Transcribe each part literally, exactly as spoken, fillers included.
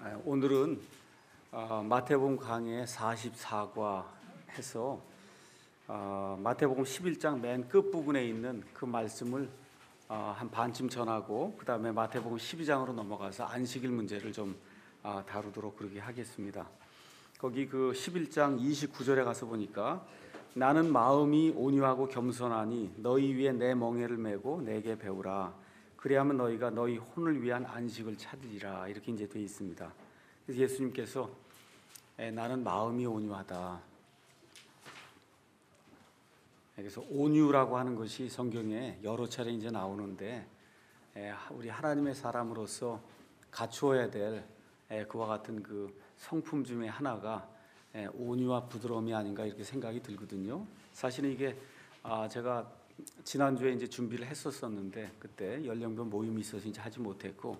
아, 오늘은 어, 마태복음 강의 사십사 과 해서 어, 마태복음 십일 장 맨 끝부분에 있는 그 말씀을 어, 한 반쯤 전하고 그 다음에 마태복음 십이 장으로 넘어가서 안식일 문제를 좀 어, 다루도록 그렇게 하겠습니다. 거기 그 십일 장 이십구 절에 가서 보니까 나는 마음이 온유하고 겸손하니 너희 위에 내 멍에를 메고 내게 배우라. 그리하면 너희가 너희 혼을 위한 안식을 찾으리라. 이렇게 이제 되어 있습니다. 그래서 예수님께서 에, 나는 마음이 온유하다. 그래서 온유라고 하는 것이 성경에 여러 차례 이제 나오는데 에, 우리 하나님의 사람으로서 갖추어야 될 에, 그와 같은 그 성품 중에 하나가 에, 온유와 부드러움이 아닌가 이렇게 생각이 들거든요. 사실은 이게 아, 제가 지난주에 이제 준비를 했었었는데 그때 연령별 모임이 있어서 이제 하지 못했고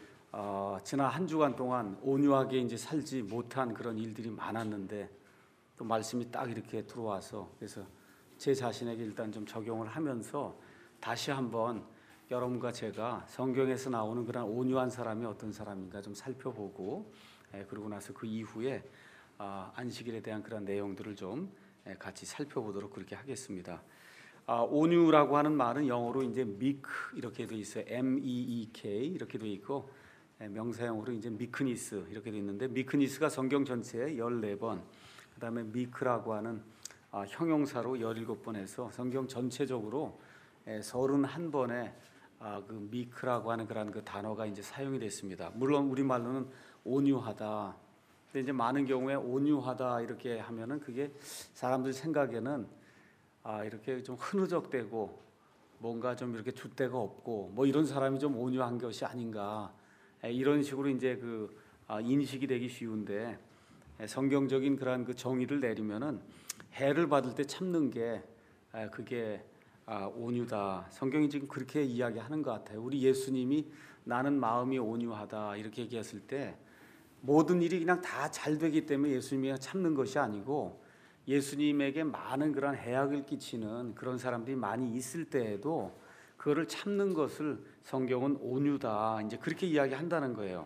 어, 지난 한 주간 동안 온유하게 이제 살지 못한 그런 일들이 많았는데 또 말씀이 딱 이렇게 들어와서 그래서 제 자신에게 일단 좀 적용을 하면서 다시 한번 여러분과 제가 성경에서 나오는 그런 온유한 사람이 어떤 사람인가 좀 살펴보고 예, 그러고 나서 그 이후에 아, 안식일에 대한 그런 내용들을 좀 예, 같이 살펴보도록 그렇게 하겠습니다. 아, 온유라고 하는 말은 영어로 이제 meek 이렇게 돼 있어요. 엠 이 이 케이 이렇게 돼 있고 예, 명사형으로 이제 미크니스 이렇게 돼 있는데 미크니스가 성경 전체에 열네 번, 그다음에 미크라고 하는 아, 형용사로 열일곱 번 해서 성경 전체적으로 예, 서른한 번의 아, 그 미크라고 하는 그런 그 단어가 이제 사용이 됐습니다. 물론 우리 말로는 온유하다. 근데 이제 많은 경우에 온유하다 이렇게 하면은 그게 사람들 생각에는 아, 이렇게 좀 흐느적대고 뭔가 좀 이렇게 줏대가 없고 뭐 이런 사람이 좀 온유한 것이 아닌가 에, 이런 식으로 이제 그 아, 인식이 되기 쉬운데 에, 성경적인 그러한 그 정의를 내리면은 해를 받을 때 참는 게 에, 그게 아, 온유다. 성경이 지금 그렇게 이야기하는 것 같아요. 우리 예수님이 나는 마음이 온유하다 이렇게 얘기했을 때 모든 일이 그냥 다 잘 되기 때문에 예수님이 참는 것이 아니고 예수님에게 많은 그런 해악을 끼치는 그런 사람들이 많이 있을 때에도 그거를 참는 것을 성경은 온유다 이제 그렇게 이야기한다는 거예요.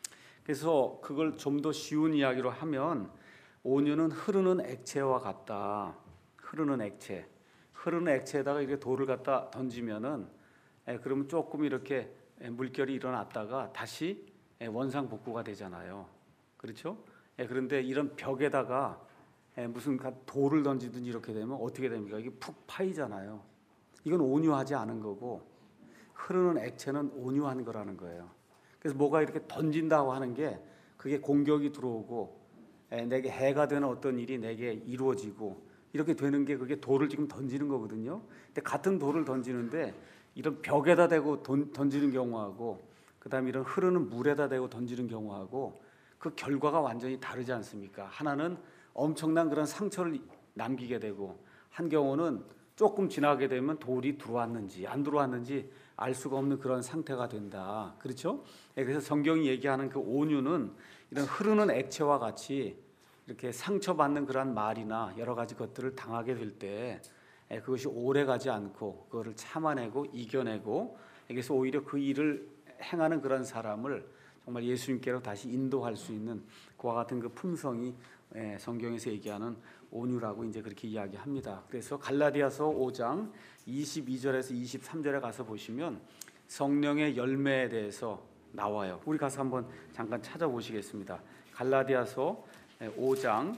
그래서 그걸 좀 더 쉬운 이야기로 하면 온유는 흐르는 액체와 같다. 흐르는 액체, 흐르는 액체에다가 이렇게 돌을 갖다 던지면은 에, 그러면 조금 이렇게 물결이 일어났다가 다시 원상복구가 되잖아요. 그렇죠? 에, 그런데 이런 벽에다가 에, 무슨 돌을 던지든지 이렇게 되면 어떻게 됩니까? 이게 푹 파이잖아요. 이건 온유하지 않은 거고 흐르는 액체는 온유한 거라는 거예요. 그래서 뭐가 이렇게 던진다고 하는 게 그게 공격이 들어오고 에, 내게 해가 되는 어떤 일이 내게 이루어지고 이렇게 되는 게 그게 돌을 지금 던지는 거거든요. 근데 같은 돌을 던지는데 이런 벽에다 대고 던, 던지는 경우하고 그다음에 이런 흐르는 물에다 대고 던지는 경우하고 그 결과가 완전히 다르지 않습니까? 하나는 엄청난 그런 상처를 남기게 되고 한 경우는 조금 지나게 되면 돌이 들어왔는지 안 들어왔는지 알 수가 없는 그런 상태가 된다. 그렇죠? 그래서 성경이 얘기하는 그 온유는 이런 흐르는 액체와 같이 이렇게 상처받는 그런 말이나 여러 가지 것들을 당하게 될 때 그것이 오래 가지 않고 그거를 참아내고 이겨내고 그래서 오히려 그 일을 행하는 그런 사람을 정말 예수님께로 다시 인도할 수 있는 그와 같은 그 품성이 성경에서 얘기하는 온유라고 이제 그렇게 이야기합니다. 그래서 갈라디아서 오 장 이십이 절에서 이십삼 절에 가서 보시면 성령의 열매에 대해서 나와요. 우리 가서 한번 잠깐 찾아보시겠습니다. 갈라디아서 오 장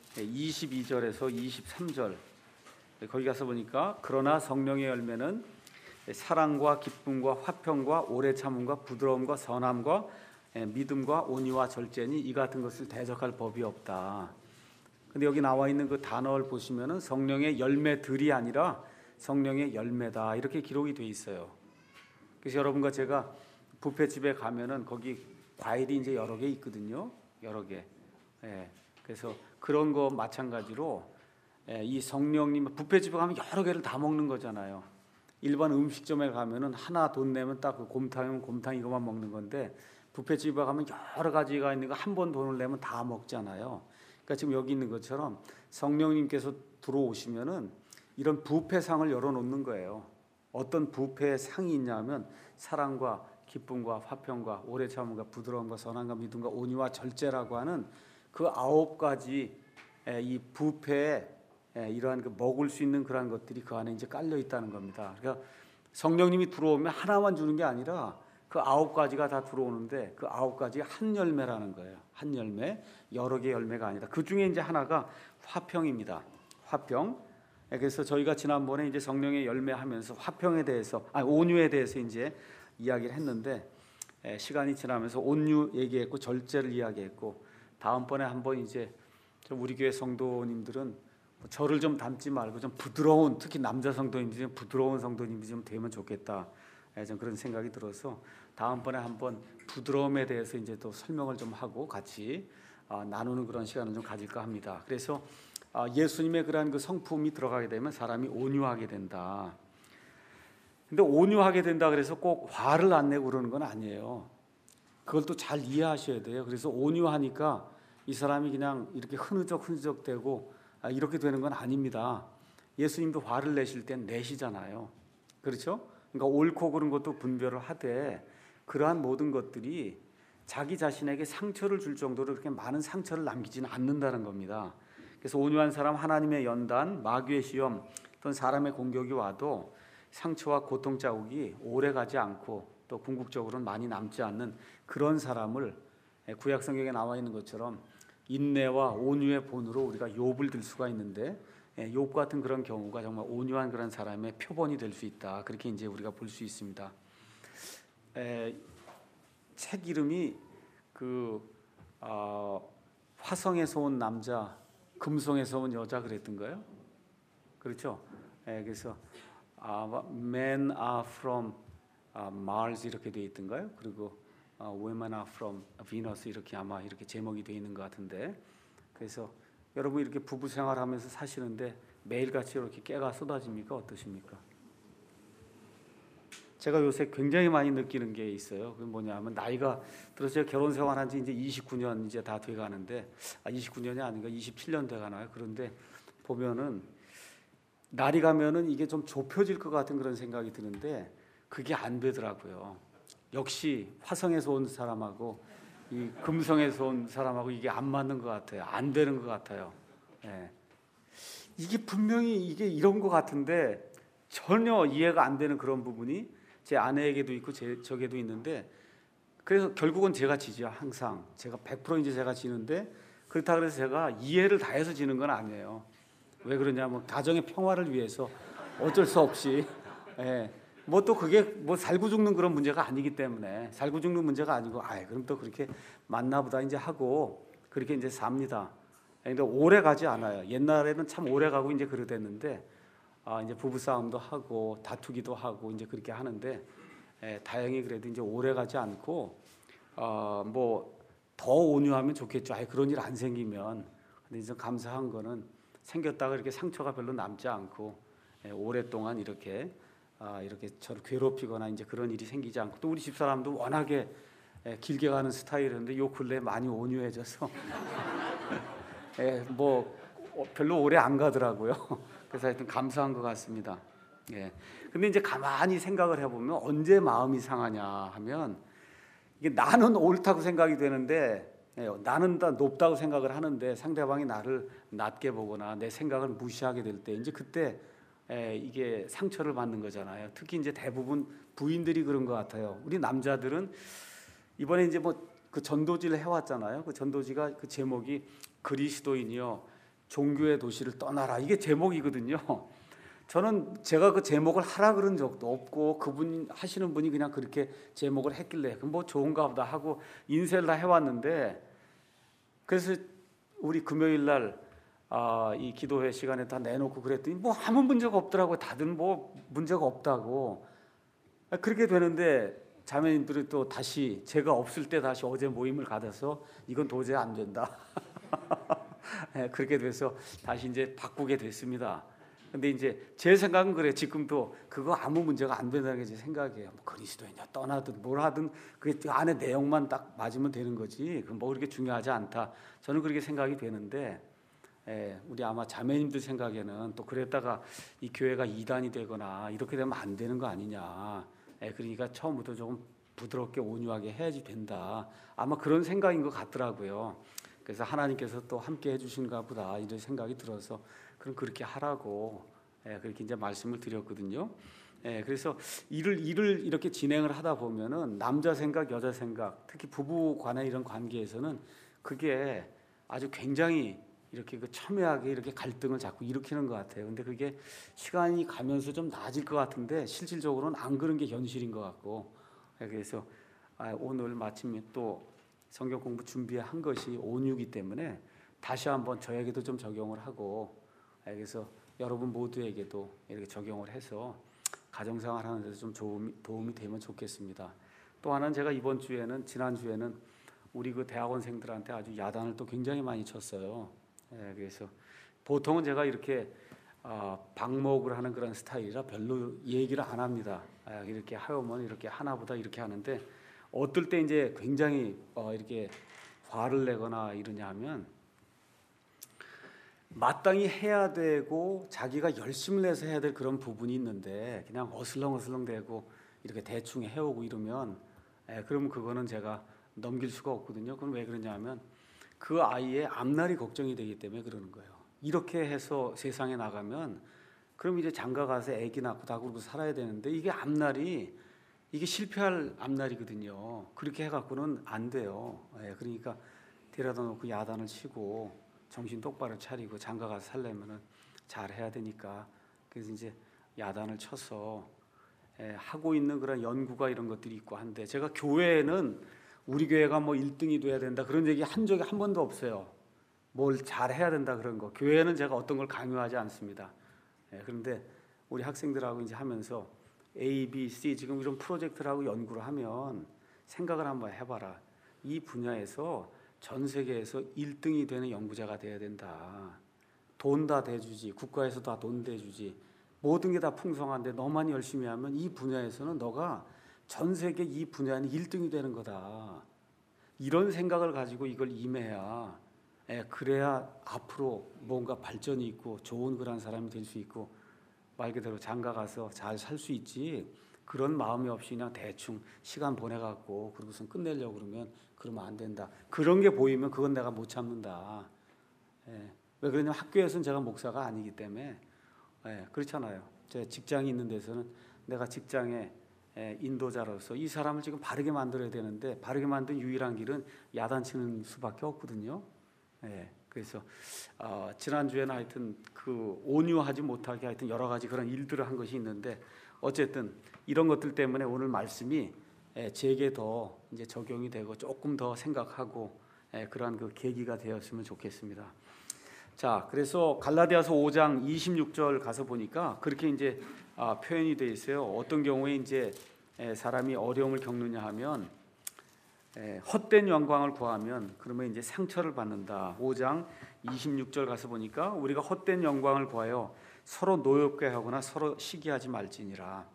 이십이 절에서 이십삼 절 거기 가서 보니까 그러나 성령의 열매는 사랑과 기쁨과 화평과 오래 참음과 부드러움과 선함과 믿음과 온유와 절제니 이 같은 것을 대적할 법이 없다. 근데 여기 나와 있는 그 단어를 보시면은 성령의 열매들이 아니라 성령의 열매다 이렇게 기록이 돼 있어요. 그래서 여러분과 제가 뷔페집에 가면은 거기 과일이 이제 여러 개 있거든요. 여러 개. 예. 그래서 그런 거 마찬가지로 예, 이 성령님 뷔페집에 가면 여러 개를 다 먹는 거잖아요. 일반 음식점에 가면은 하나 돈 내면 딱 그 곰탕이면 곰탕 이거만 먹는 건데 뷔페집에 가면 여러 가지가 있는 거 한 번 돈을 내면 다 먹잖아요. 그러니까 지금 여기 있는 것처럼 성령님께서 들어오시면은 이런 뷔페상을 열어놓는 거예요. 어떤 뷔페의 상이 있냐면 사랑과 기쁨과 화평과 오래 참음과 부드러움과 선함과 믿음과 온유와 절제라고 하는 그 아홉 가지 이 부패에 이러한 그 먹을 수 있는 그러한 것들이 그 안에 이제 깔려 있다는 겁니다. 그러니까 성령님이 들어오면 하나만 주는 게 아니라 그 아홉 가지가 다 들어오는데 그 아홉 가지 한 열매라는 거예요. 한 열매, 여러 개 열매가 아니다. 그 중에 이제 하나가 화평입니다. 화평. 그래서 저희가 지난번에 이제 성령의 열매하면서 화평에 대해서, 아니 온유에 대해서 이제 이야기를 했는데 시간이 지나면서 온유 얘기했고 절제를 이야기했고 다음번에 한번 이제 우리 교회 성도님들은 저를 좀 닮지 말고 좀 부드러운, 특히 남자 성도님들이 좀 부드러운 성도님들이 좀 되면 좋겠다. 좀 그런 생각이 들어서 다음번에 한번 부드러움에 대해서 이제 또 설명을 좀 하고 같이 나누는 그런 시간을 좀 가질까 합니다. 그래서 예수님의 그러한 그 성품이 들어가게 되면 사람이 온유하게 된다. 근데 온유하게 된다 그래서 꼭 화를 안 내고 그러는 건 아니에요. 그걸 또 잘 이해하셔야 돼요. 그래서 온유하니까 이 사람이 그냥 이렇게 흐느적 흐느적 되고 이렇게 되는 건 아닙니다. 예수님도 화를 내실 땐 내시잖아요. 그렇죠? 그러니까 옳고 그른 것도 분별을 하되 그러한 모든 것들이 자기 자신에게 상처를 줄 정도로 그렇게 많은 상처를 남기지는 않는다는 겁니다. 그래서 온유한 사람, 하나님의 연단, 마귀의 시험 또는 사람의 공격이 와도 상처와 고통 자국이 오래 가지 않고 또 궁극적으로는 많이 남지 않는 그런 사람을 구약 성경에 나와 있는 것처럼 인내와 온유의 본으로 우리가 욥을 들 수가 있는데 욥 같은 그런 경우가 정말 온유한 그런 사람의 표본이 될 수 있다. 그렇게 이제 우리가 볼 수 있습니다. 에, 책 이름이 그 어, 화성에서 온 남자, 금성에서 온 여자 그랬던가요? 그렇죠? 에, 그래서 아, Men are from 아, Mars 이렇게 되어 있던가요? 그리고 아, Women are from Venus 이렇게 아마 이렇게 제목이 되어 있는 것 같은데 그래서 여러분 이렇게 부부 생활하면서 사시는데 매일같이 이렇게 깨가 쏟아집니까? 어떠십니까? 제가 요새 굉장히 많이 느끼는 게 있어요. 그게 뭐냐면 나이가 들어서 제가 결혼 생활한 지 이제 이십구 년 이제 다 돼 가는데 아 이십구 년이 아닌가 이십칠 년 돼 가나요? 그런데 보면은 날이 가면은 이게 좀 좁혀질 것 같은 그런 생각이 드는데 그게 안 되더라고요. 역시 화성에서 온 사람하고 이 금성에서 온 사람하고 이게 안 맞는 것 같아요. 안 되는 것 같아요. 예. 이게 분명히 이게 이런 것 같은데 전혀 이해가 안 되는 그런 부분이 제 아내에게도 있고 제 저에게도 있는데 그래서 결국은 제가 지죠. 항상 제가 백 퍼센트 이제 제가 지는데 그렇다 그래서 제가 이해를 다해서 지는 건 아니에요. 왜 그러냐면 가정의 평화를 위해서 어쩔 수 없이 예. 뭐 또 그게 뭐 살고 죽는 그런 문제가 아니기 때문에 살고 죽는 문제가 아니고 아 그럼 또 그렇게 맞나보다 이제 하고 그렇게 이제 삽니다. 근데 오래 가지 않아요. 옛날에는 참 오래 가고 이제 그러댔는데 아 이제 부부 싸움도 하고 다투기도 하고 이제 그렇게 하는데 에, 다행히 그래도 이제 오래 가지 않고 어, 뭐 더 온유하면 좋겠죠. 아 그런 일 안 생기면 근데 이제 감사한 거는 생겼다가 이렇게 상처가 별로 남지 않고 에, 오랫동안 이렇게 아, 이렇게 저를 괴롭히거나 이제 그런 일이 생기지 않고 또 우리 집사람도 워낙에 에, 길게 가는 스타일인데 요 근래 많이 온유해져서 에, 뭐 별로 오래 안 가더라고요. 그래서 하여튼 감사한 것 같습니다. 예. 근데 이제 가만히 생각을 해보면 언제 마음이 상하냐 하면 이게 나는 옳다고 생각이 되는데 예, 나는 다 높다고 생각을 하는데 상대방이 나를 낮게 보거나 내 생각을 무시하게 될 때 이제 그때 에, 이게 상처를 받는 거잖아요. 특히 이제 대부분 부인들이 그런 것 같아요. 우리 남자들은 이번에 이제 뭐 그 전도지를 해왔잖아요. 그 전도지가 그 제목이 그리스도인이여 종교의 도시를 떠나라 이게 제목이거든요. 저는 제가 그 제목을 하라 그런 적도 없고 그분 하시는 분이 그냥 그렇게 제목을 했길래 그럼 뭐 좋은가 보다 하고 인쇄를 다 해왔는데 그래서 우리 금요일 날 아, 이 기도회 시간에 다 내놓고 그랬더니 뭐 아무 문제가 없더라고요. 다들 뭐 문제가 없다고. 그렇게 되는데 자매님들이 또 다시 제가 없을 때 다시 어제 모임을 가져서 이건 도저히 안 된다. 네, 그렇게 돼서 다시 이제 바꾸게 됐습니다. 근데 이제 제 생각은 그래요. 지금도 그거 아무 문제가 안 된다는 게 제 생각이에요. 뭐 그리스도인이야 떠나든 뭘 하든 그 안에 내용만 딱 맞으면 되는 거지. 그건 뭐 그렇게 중요하지 않다. 저는 그렇게 생각이 되는데 예, 우리 아마 자매님들 생각에는 또 그랬다가 이 교회가 이단이 되거나 이렇게 되면 안 되는 거 아니냐. 예, 그러니까 처음부터 조금 부드럽게 온유하게 해야지 된다. 아마 그런 생각인 것 같더라고요. 그래서 하나님께서 또 함께 해주신가 보다 이런 생각이 들어서 그럼 그렇게 하라고 예, 그렇게 이제 말씀을 드렸거든요. 예, 그래서 일을 일을 이렇게 진행을 하다 보면은 남자 생각, 여자 생각, 특히 부부 간의 이런 관계에서는 그게 아주 굉장히 이렇게 그 첨예하게 이렇게 갈등을 자꾸 일으키는 것 같아요. 근데 그게 시간이 가면서 좀 나아질 것 같은데 실질적으로는 안 그런 게 현실인 것 같고 예, 그래서 아, 오늘 마침 또 성경 공부 준비한 것이 온유이기 때문에 다시 한번 저에게도 좀 적용을 하고 예, 그래서 여러분 모두에게도 이렇게 적용을 해서 가정생활 하는 데서 좀 도움이, 도움이 되면 좋겠습니다. 또 하나는 제가 이번 주에는 지난 주에는 우리 그 대학원생들한테 아주 야단을 또 굉장히 많이 쳤어요. 예, 그래서 보통은 제가 이렇게 어, 방목을 하는 그런 스타일이라 별로 얘기를 안 합니다. 예, 이렇게 하면 이렇게 하나보다 이렇게 하는데 어떨 때 이제 굉장히 어, 이렇게 화를 내거나 이러냐 하면 마땅히 해야 되고 자기가 열심을 내서 해야 될 그런 부분이 있는데 그냥 어슬렁어슬렁 대고 이렇게 대충 해오고 이러면 예, 그러면 그거는 제가 넘길 수가 없거든요. 그럼 왜 그러냐면 그 아이의 앞날이 걱정이 되기 때문에 그러는 거예요. 이렇게 해서 세상에 나가면 그럼 이제 장가 가서 아기 낳고 다 그러고 살아야 되는데 이게 앞날이 이게 실패할 앞날이거든요. 그렇게 해갖고는 안 돼요. 예, 그러니까 데려다 놓고 야단을 치고 정신 똑바로 차리고 장가 가서 살려면은 잘 해야 되니까 그래서 이제 야단을 쳐서 예, 하고 있는 그런 연구가 이런 것들이 있고 한데 제가 교회에는 우리 교회가 뭐 일 등이 돼야 된다 그런 얘기 한 적이 한 번도 없어요. 뭘 잘해야 된다 그런 거. 교회는 제가 어떤 걸 강요하지 않습니다. 예, 그런데 우리 학생들하고 이제 하면서 A, B, C 지금 이런 프로젝트를 하고 연구를 하면 생각을 한번 해봐라. 이 분야에서 전 세계에서 일 등이 되는 연구자가 돼야 된다. 돈 다 대주지. 국가에서 다 돈 대주지. 모든 게 다 풍성한데 너만 열심히 하면 이 분야에서는 너가 전 세계 이 분야는 일 등이 되는 거다. 이런 생각을 가지고 이걸 임해야 예, 그래야 앞으로 뭔가 발전이 있고 좋은 그런 사람이 될 수 있고 말 그대로 장가 가서 잘 살 수 있지. 그런 마음이 없이 그냥 대충 시간 보내갖고 그러고선 끝내려고 그러면 그러면 안 된다. 그런 게 보이면 그건 내가 못 참는다. 예, 왜 그러냐면 학교에서는 제가 목사가 아니기 때문에 예, 그렇잖아요. 제 직장이 있는 데서는 내가 직장에 예, 인도자로서 이 사람을 지금 바르게 만들어야 되는데 바르게 만든 유일한 길은 야단치는 수밖에 없거든요. 예, 그래서 어, 지난주에는 하여튼 그 온유하지 못하게 하여튼 여러 가지 그런 일들을 한 것이 있는데 어쨌든 이런 것들 때문에 오늘 말씀이 예, 제게 더 이제 적용이 되고 조금 더 생각하고 예, 그러한 그 계기가 되었으면 좋겠습니다. 자, 그래서 갈라디아서 오 장 이십육 절 가서 보니까 그렇게 이제 아, 표현이 되어 있어요. 어떤 경우에 이제 에, 사람이 어려움을 겪느냐 하면 에, 헛된 영광을 구하면 그러면 이제 상처를 받는다. 오 장 이십육 절 가서 보니까 우리가 헛된 영광을 구하여 서로 노엽게 하거나 서로 시기하지 말지니라.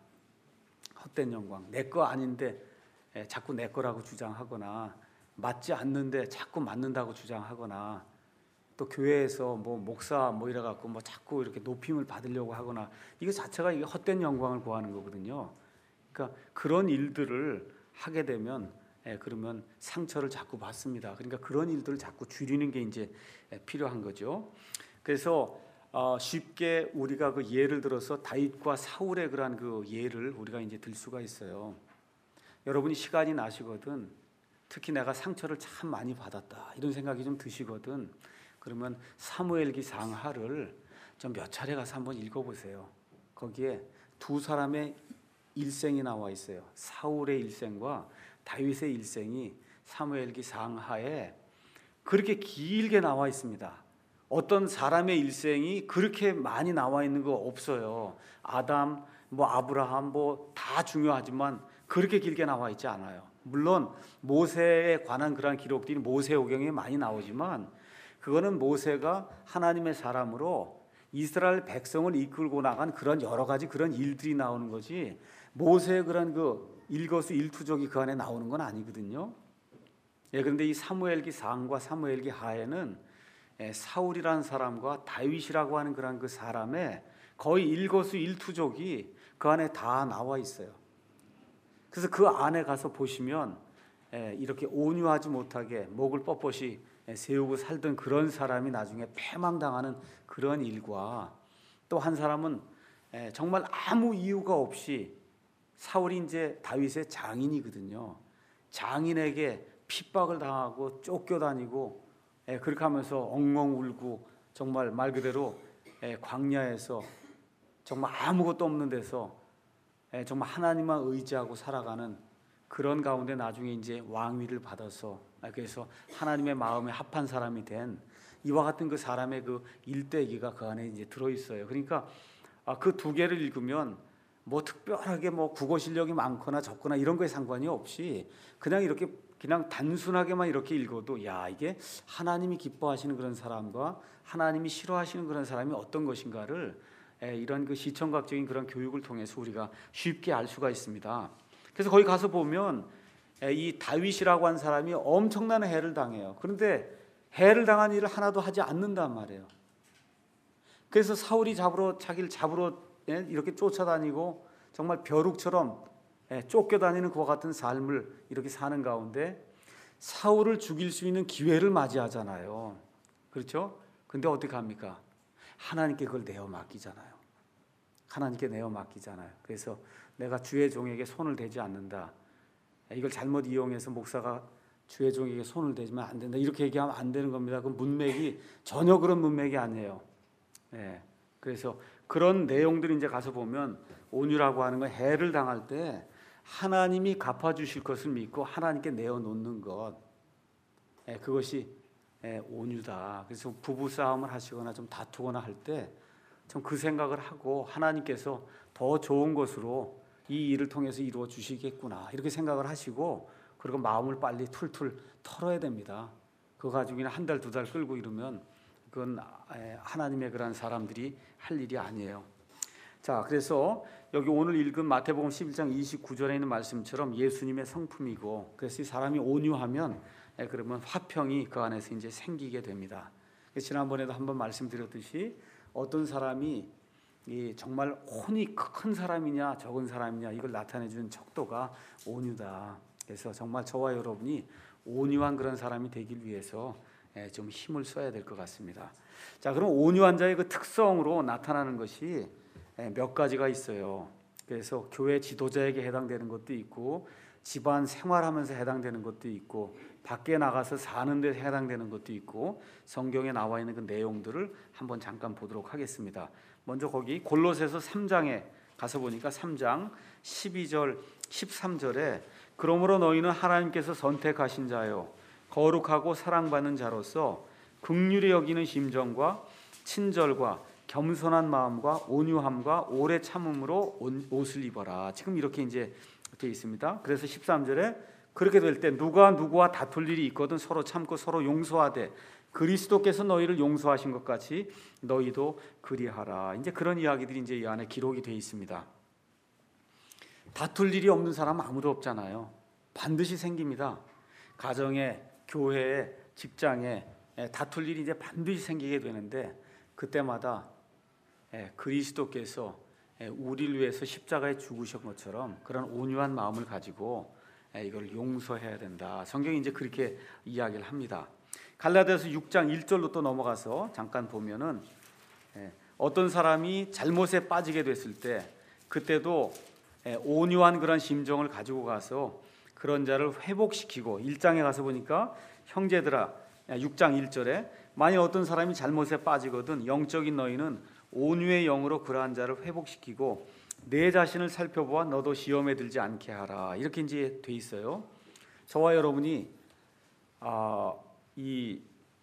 헛된 영광, 내 거 아닌데 에, 자꾸 내 거라고 주장하거나 맞지 않는데 자꾸 맞는다고 주장하거나 또 교회에서 뭐 목사 뭐 이래 갖고 뭐 자꾸 이렇게 높임을 받으려고 하거나 이거 자체가 이게 헛된 영광을 구하는 거거든요. 그러니까 그런 일들을 하게 되면 예, 그러면 상처를 자꾸 받습니다. 그러니까 그런 일들을 자꾸 줄이는 게 이제 필요한 거죠. 그래서 어, 쉽게 우리가 그 예를 들어서 다윗과 사울의 그러한 그 예를 우리가 이제 들 수가 있어요. 여러분이 시간이 나시거든 특히 내가 상처를 참 많이 받았다 이런 생각이 좀 드시거든. 그러면 사무엘기 상하를 좀 몇 차례 가서 한번 읽어보세요. 거기에 두 사람의 일생이 나와 있어요. 사울의 일생과 다윗의 일생이 사무엘기 상하에 그렇게 길게 나와 있습니다. 어떤 사람의 일생이 그렇게 많이 나와 있는 거 없어요. 아담, 뭐 아브라함 뭐 다 중요하지만 그렇게 길게 나와 있지 않아요. 물론 모세에 관한 그런 기록들이 모세오경에 많이 나오지만 그거는 모세가 하나님의 사람으로 이스라엘 백성을 이끌고 나간 그런 여러 가지 그런 일들이 나오는 거지 모세의 그런 그 일거수일투족이 그 안에 나오는 건 아니거든요. 예, 그런데 이 사무엘기 상과 사무엘기 하에는 예, 사울이라는 사람과 다윗이라고 하는 그런 그 사람의 거의 일거수일투족이 그 안에 다 나와 있어요. 그래서 그 안에 가서 보시면 이렇게 온유하지 못하게 목을 뻣뻣이 세우고 살던 그런 사람이 나중에 패망당하는 그런 일과, 또 한 사람은 정말 아무 이유가 없이, 사울이 이제 다윗의 장인이거든요. 장인에게 핍박을 당하고 쫓겨다니고 그렇게 하면서 엉엉 울고, 정말 말 그대로 광야에서 정말 아무것도 없는 데서 정말 하나님만 의지하고 살아가는 그런 가운데 나중에 이제 왕위를 받아서, 그래서 하나님의 마음에 합한 사람이 된 이와 같은 그 사람의 그 일대기가 그 안에 이제 들어 있어요. 그러니까 그 두 개를 읽으면 뭐 특별하게 뭐 국어 실력이 많거나 적거나 이런 거에 상관이 없이 그냥 이렇게 그냥 단순하게만 이렇게 읽어도, 야, 이게 하나님이 기뻐하시는 그런 사람과 하나님이 싫어하시는 그런 사람이 어떤 것인가를 이런 그 시청각적인 그런 교육을 통해서 우리가 쉽게 알 수가 있습니다. 그래서 거기 가서 보면 이 다윗이라고 한 사람이 엄청난 해를 당해요. 그런데 해를 당한 일을 하나도 하지 않는단 말이에요. 그래서 사울이 잡으러 자기를 잡으러 이렇게 쫓아다니고 정말 벼룩처럼 쫓겨다니는 그와 같은 삶을 이렇게 사는 가운데 사울을 죽일 수 있는 기회를 맞이하잖아요. 그렇죠? 근데 어떻게 합니까? 하나님께 그걸 내어 맡기잖아요. 하나님께 내어 맡기잖아요. 그래서 내가 주의 종에게 손을 대지 않는다. 이걸 잘못 이용해서 목사가 주의 종에게 손을 대지면 안 된다, 이렇게 얘기하면 안 되는 겁니다. 그 문맥이 전혀 그런 문맥이 아니에요. 네. 그래서 그런 내용들이 이제 가서 보면 온유라고 하는 건 해를 당할 때 하나님이 갚아주실 것을 믿고 하나님께 내어놓는 것, 네, 그것이 온유다. 그래서 부부 싸움을 하시거나 좀 다투거나 할 때 좀 그 생각을 하고 하나님께서 더 좋은 것으로 이 일을 통해서 이루어 주시겠구나, 이렇게 생각을 하시고, 그리고 마음을 빨리 툴툴 털어야 됩니다. 그거 가지고 그냥 한 달 두 달 끌고 이러면 그건 하나님의 그런 사람들이 할 일이 아니에요. 자, 그래서 여기 오늘 읽은 마태복음 십일 장 이십구 절에 있는 말씀처럼 예수님의 성품이고, 그래서 이 사람이 온유하면 그러면 화평이 그 안에서 이제 생기게 됩니다. 지난번에도 한번 말씀드렸듯이 어떤 사람이 이 정말 혼이 큰 사람이냐 적은 사람이냐 이걸 나타내주는 척도가 온유다. 그래서 정말 저와 여러분이 온유한 그런 사람이 되길 위해서 좀 힘을 써야 될 것 같습니다. 자, 그럼 온유한 자의 그 특성으로 나타나는 것이 몇 가지가 있어요. 그래서 교회 지도자에게 해당되는 것도 있고, 집안 생활하면서 해당되는 것도 있고, 밖에 나가서 사는 데 해당되는 것도 있고, 성경에 나와 있는 그 내용들을 한번 잠깐 보도록 하겠습니다. 먼저 거기 골로새서 삼 장에 가서 보니까 삼 장 십이 절 십삼 절에 그러므로 너희는 하나님께서 선택하신 자요 거룩하고 사랑받는 자로서 긍휼히 여기는 심정과 친절과 겸손한 마음과 온유함과 오래 참음으로 옷을 입어라. 지금 이렇게 이제 되어 있습니다. 그래서 십삼 절에 그렇게 될 때 누가 누구와 다툴 일이 있거든 서로 참고 서로 용서하되 그리스도께서 너희를 용서하신 것 같이 너희도 그리하라. 이제 그런 이야기들이 이제 이 안에 기록이 되어 있습니다. 다툴 일이 없는 사람은 아무도 없잖아요. 반드시 생깁니다. 가정에, 교회에, 직장에 다툴 일이 이제 반드시 생기게 되는데, 그때마다 그리스도께서 우리를 위해서 십자가에 죽으신 것처럼 그런 온유한 마음을 가지고 이걸 용서해야 된다. 성경이 이제 그렇게 이야기를 합니다. 갈라디아서 육 장 일 절로 또 넘어가서 잠깐 보면은 어떤 사람이 잘못에 빠지게 됐을 때 그때도 온유한 그런 심정을 가지고 가서 그런 자를 회복시키고, 일 장에 가서 보니까 형제들아, 육 장 일 절에 만일 어떤 사람이 잘못에 빠지거든 영적인 너희는 온유의 영으로 그러한 자를 회복시키고 내 자신을 살펴보아 너도 시험에 들지 않게 하라. 이렇게 이제 돼 있어요. 저와 여러분이 아, 이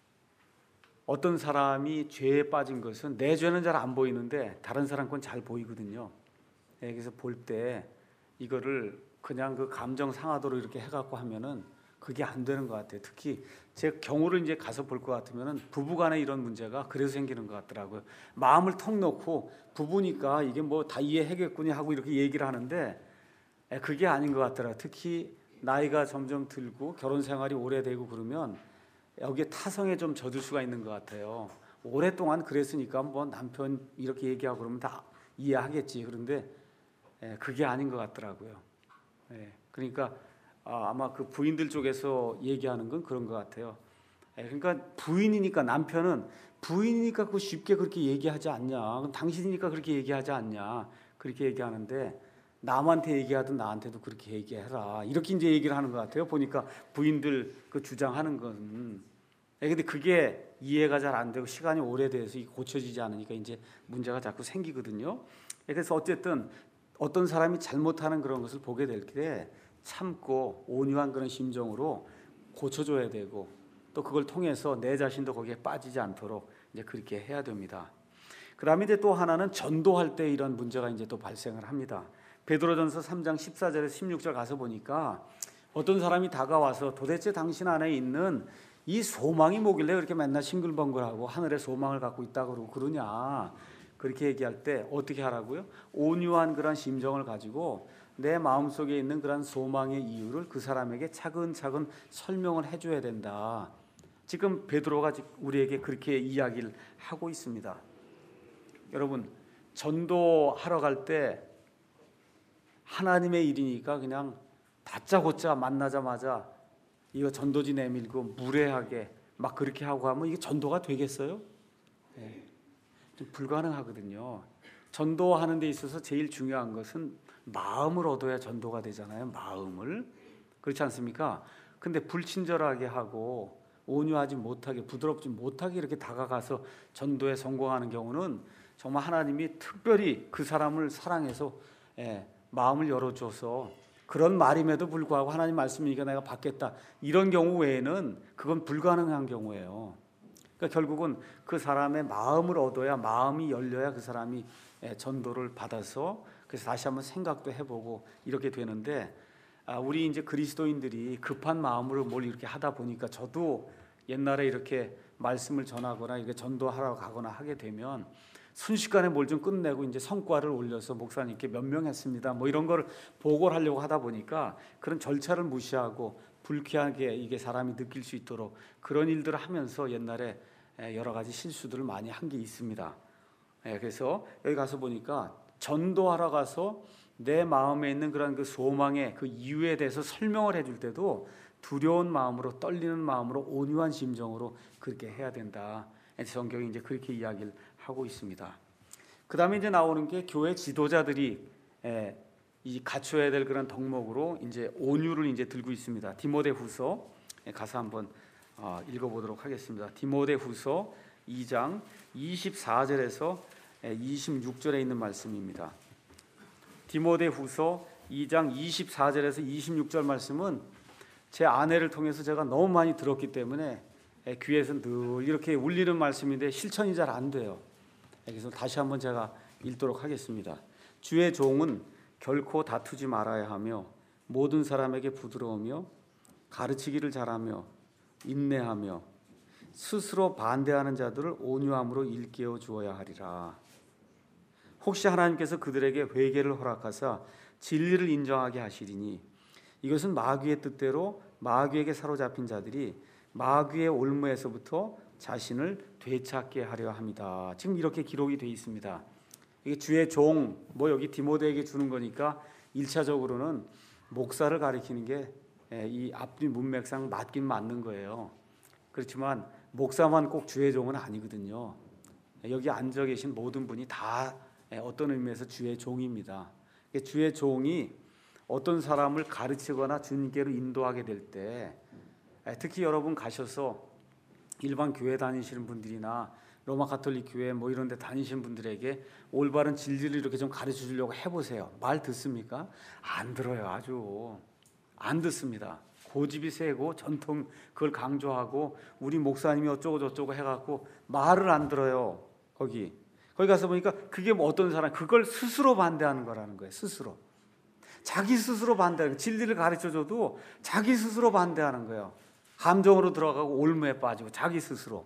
어떤 사람이 죄에 빠진 것은 내 죄는 잘 안 보이는데 다른 사람 건 잘 보이거든요. 그래서 볼 때 이거를 그냥 그 감정 상하도록 이렇게 해갖고 하면은 그게 안 되는 것 같아요. 특히 제 경우를 이제 가서 볼 것 같으면은 부부간에 이런 문제가 그래서 생기는 것 같더라고요. 마음을 턱 놓고 부부니까 이게 뭐 다 이해하겠군요 하고 이렇게 얘기를 하는데 그게 아닌 것 같더라고요. 특히 나이가 점점 들고 결혼 생활이 오래되고 그러면 여기에 타성에 좀 젖을 수가 있는 것 같아요. 오랫동안 그랬으니까 뭐 남편 이렇게 얘기하고 그러면 다 이해하겠지. 그런데 그게 아닌 것 같더라고요. 그러니까 아, 아마 그 부인들 쪽에서 얘기하는 건 그런 것 같아요. 예, 그러니까 부인이니까 남편은 부인이니까 그 쉽게 그렇게 얘기하지 않냐. 당신이니까 그렇게 얘기하지 않냐. 그렇게 얘기하는데 남한테 얘기하든 나한테도 그렇게 얘기해라. 이렇게 이제 얘기를 하는 것 같아요. 보니까 부인들 그 주장하는 건. 예, 근데 그게 이해가 잘 안 되고 시간이 오래돼서 고쳐지지 않으니까 이제 문제가 자꾸 생기거든요. 예, 그래서 어쨌든 어떤 사람이 잘못하는 그런 것을 보게 될 때 참고 온유한 그런 심정으로 고쳐줘야 되고 또 그걸 통해서 내 자신도 거기에 빠지지 않도록 이제 그렇게 해야 됩니다. 그다음에 이제 또 하나는 전도할 때 이런 문제가 이제 또 발생을 합니다. 베드로전서 삼 장 십사 절에서 십육 절 가서 보니까 어떤 사람이 다가와서 도대체 당신 안에 있는 이 소망이 뭐길래 그렇게 맨날 싱글벙글하고 하늘에 소망을 갖고 있다 그러고 그러냐. 그렇게 얘기할 때 어떻게 하라고요? 온유한 그런 심정을 가지고 내 마음속에 있는 그런 소망의 이유를 그 사람에게 차근차근 설명을 해줘야 된다. 지금 베드로가 우리에게 그렇게 이야기를 하고 있습니다. 여러분, 전도하러 갈 때 하나님의 일이니까 그냥 다짜고짜 만나자마자 이거 전도지 내밀고 무례하게 막 그렇게 하고 하면 이게 전도가 되겠어요? 네. 좀 불가능하거든요. 전도하는 데 있어서 제일 중요한 것은 마음을 얻어야 전도가 되잖아요. 마음을. 그렇지 않습니까? 근데 불친절하게 하고 온유하지 못하게 부드럽지 못하게 이렇게 다가가서 전도에 성공하는 경우는 정말 하나님이 특별히 그 사람을 사랑해서 예, 마음을 열어줘서 그런 말임에도 불구하고 하나님 말씀이니까 내가 받겠다 이런 경우 외에는 그건 불가능한 경우예요. 그러니까 결국은 그 사람의 마음을 얻어야 마음이 열려야 그 사람이 전도를 받아서 그래서 다시 한번 생각도 해보고 이렇게 되는데 우리 이제 그리스도인들이 급한 마음으로 뭘 이렇게 하다 보니까 저도 옛날에 이렇게 말씀을 전하거나 이렇게 전도하러 가거나 하게 되면 순식간에 뭘 좀 끝내고 이제 성과를 올려서 목사님께 몇 명 했습니다. 뭐 이런 거를 보고를 하려고 하다 보니까 그런 절차를 무시하고 불쾌하게 이게 사람이 느낄 수 있도록 그런 일들을 하면서 옛날에 여러 가지 실수들을 많이 한 게 있습니다. 그래서 여기 가서 보니까 전도하러 가서 내 마음에 있는 그런 그 소망의 그 이유에 대해서 설명을 해줄 때도 두려운 마음으로 떨리는 마음으로 온유한 심정으로 그렇게 해야 된다. 성경이 이제 그렇게 이야기를 하고 있습니다. 그 다음에 이제 나오는 게 교회 지도자들이 이 갖춰야 될 그런 덕목으로 이제 온유를 이제 들고 있습니다. 디모데후서 가서 한번 읽어보도록 하겠습니다. 디모데후서 이 장 이십사 절에서 이십육 절에 있는 말씀입니다. 디모데후서 이 장 이십사 절에서 이십육 절 말씀은 제 아내를 통해서 제가 너무 많이 들었기 때문에 귀에서 늘 이렇게 울리는 말씀인데 실천이 잘 안 돼요. 그래서 다시 한번 제가 읽도록 하겠습니다. 주의 종은 결코 다투지 말아야 하며 모든 사람에게 부드러우며 가르치기를 잘하며 인내하며 스스로 반대하는 자들을 온유함으로 일깨워 주어야 하리라. 혹시 하나님께서 그들에게 회개를 허락하사 진리를 인정하게 하시리니 이것은 마귀의 뜻대로 마귀에게 사로잡힌 자들이 마귀의 올무에서부터 자신을 되찾게 하려 합니다. 지금 이렇게 기록이 되어 있습니다. 이게 주의 종, 뭐 여기 디모데에게 주는 거니까 일차적으로는 목사를 가리키는 게 이 앞뒤 문맥상 맞긴 맞는 거예요. 그렇지만 목사만 꼭 주의 종은 아니거든요. 여기 앉아 계신 모든 분이 다 어떤 의미에서 주의 종입니다. 주의 종이 어떤 사람을 가르치거나 주님께로 인도하게 될 때 특히 여러분 가셔서 일반 교회 다니시는 분들이나 로마 가톨릭 교회 뭐 이런 데 다니시는 분들에게 올바른 진리를 이렇게 좀 가르쳐 주려고 해보세요. 말 듣습니까? 안 들어요. 아주 안 듣습니다. 고집이 세고 전통 그걸 강조하고 우리 목사님이 어쩌고 저쩌고 해갖고 말을 안 들어요. 거기 거기 가서 보니까 그게 뭐 어떤 사람 그걸 스스로 반대하는 거라는 거예요. 스스로 자기 스스로 반대하는 진리를 가르쳐줘도 자기 스스로 반대하는 거예요. 감정으로 들어가고 올무에 빠지고 자기 스스로.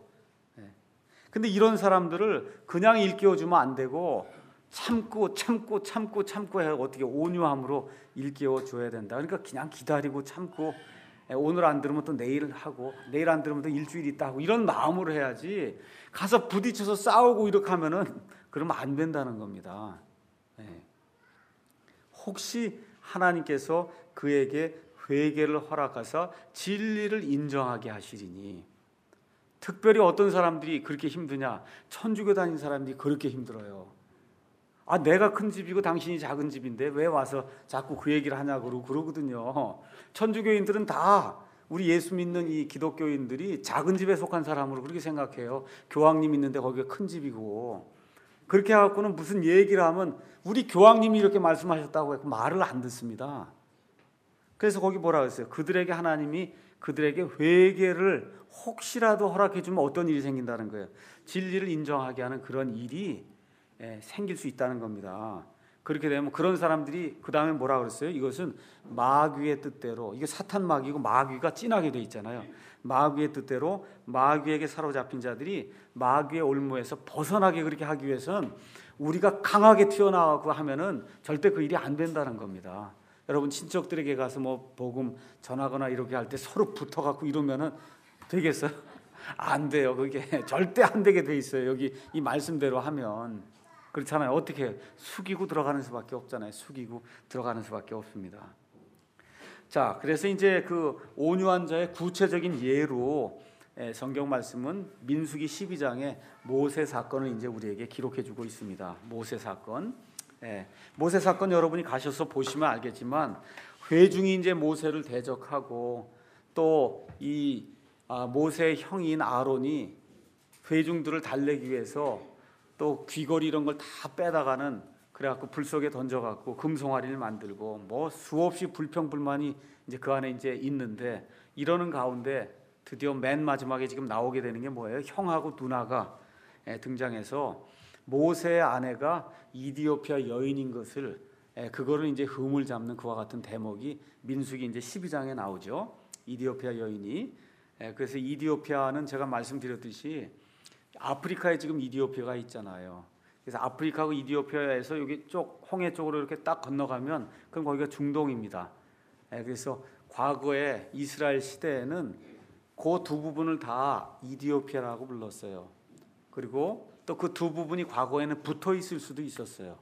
근데 이런 사람들을 그냥 일깨워주면 안 되고 참고 참고 참고 참고 해야 어떻게 온유함으로 일깨워줘야 된다. 그러니까 그냥 기다리고 참고 오늘 안 들으면 또 내일 하고 내일 안 들으면 또 일주일 있다 하고 이런 마음으로 해야지 가서 부딪혀서 싸우고 이렇게 하면은 그러면 안 된다는 겁니다. 네. 혹시 하나님께서 그에게 회개를 허락하사 진리를 인정하게 하시리니. 특별히 어떤 사람들이 그렇게 힘드냐? 천주교 다닌 사람들이 그렇게 힘들어요. 아, 내가 큰 집이고 당신이 작은 집인데 왜 와서 자꾸 그 얘기를 하냐고 그러거든요. 천주교인들은 다 우리 예수 믿는 이 기독교인들이 작은 집에 속한 사람으로 그렇게 생각해요. 교황님 있는데 거기가 큰 집이고. 그렇게 해갖고는 무슨 얘기를 하면 우리 교황님이 이렇게 말씀하셨다고 해서 말을 안 듣습니다. 그래서 거기 뭐라 그랬어요? 그들에게 하나님이 그들에게 회개를 혹시라도 허락해 주면 어떤 일이 생긴다는 거예요. 진리를 인정하게 하는 그런 일이 생길 수 있다는 겁니다. 그렇게 되면 그런 사람들이 그 다음에 뭐라 그랬어요? 이것은 마귀의 뜻대로, 이게 사탄 마귀고 마귀가 진하게 돼 있잖아요. 마귀의 뜻대로 마귀에게 사로잡힌 자들이 마귀의 올무에서 벗어나게 그렇게 하기 위해서는 우리가 강하게 튀어나가고 하면은 절대 그 일이 안 된다는 겁니다. 여러분 친척들에게 가서 뭐 복음 전하거나 이렇게 할 때 서로 붙어갖고 이러면은 되겠어요? 안 돼요. 그게 절대 안 되게 돼 있어요. 여기 이 말씀대로 하면. 그렇잖아요. 어떻게 숙이고 들어가는 수밖에 없잖아요. 숙이고 들어가는 수밖에 없습니다. 자, 그래서 이제 그 온유한 자의 구체적인 예로 성경 말씀은 민수기 십이 장에 모세 사건을 이제 우리에게 기록해 주고 있습니다. 모세 사건. 예, 모세 사건 여러분이 가셔서 보시면 알겠지만 회중이 이제 모세를 대적하고 또 이 아, 모세의 형인 아론이 회중들을 달래기 위해서 또 귀걸이 이런 걸 다 빼다가는 그래갖고 불 속에 던져갖고 금송아리를 만들고 뭐 수없이 불평불만이 이제 그 안에 이제 있는데 이러는 가운데 드디어 맨 마지막에 지금 나오게 되는 게 뭐예요? 형하고 누나가 등장해서 모세의 아내가 이디오피아 여인인 것을 그거를 이제 흠을 잡는 그와 같은 대목이 민수기 이제 십이 장에 나오죠. 이디오피아 여인이. 그래서 이디오피아는 제가 말씀드렸듯이 아프리카에 지금 이디오피아가 있잖아요. 그래서 아프리카하고 이디오피아에서 여기 쪽 홍해 쪽으로 이렇게 딱 건너가면 그럼 거기가 중동입니다. 그래서 과거에 이스라엘 시대에는 그 두 부분을 다 이디오피아라고 불렀어요. 그리고 또 그 두 부분이 과거에는 붙어 있을 수도 있었어요.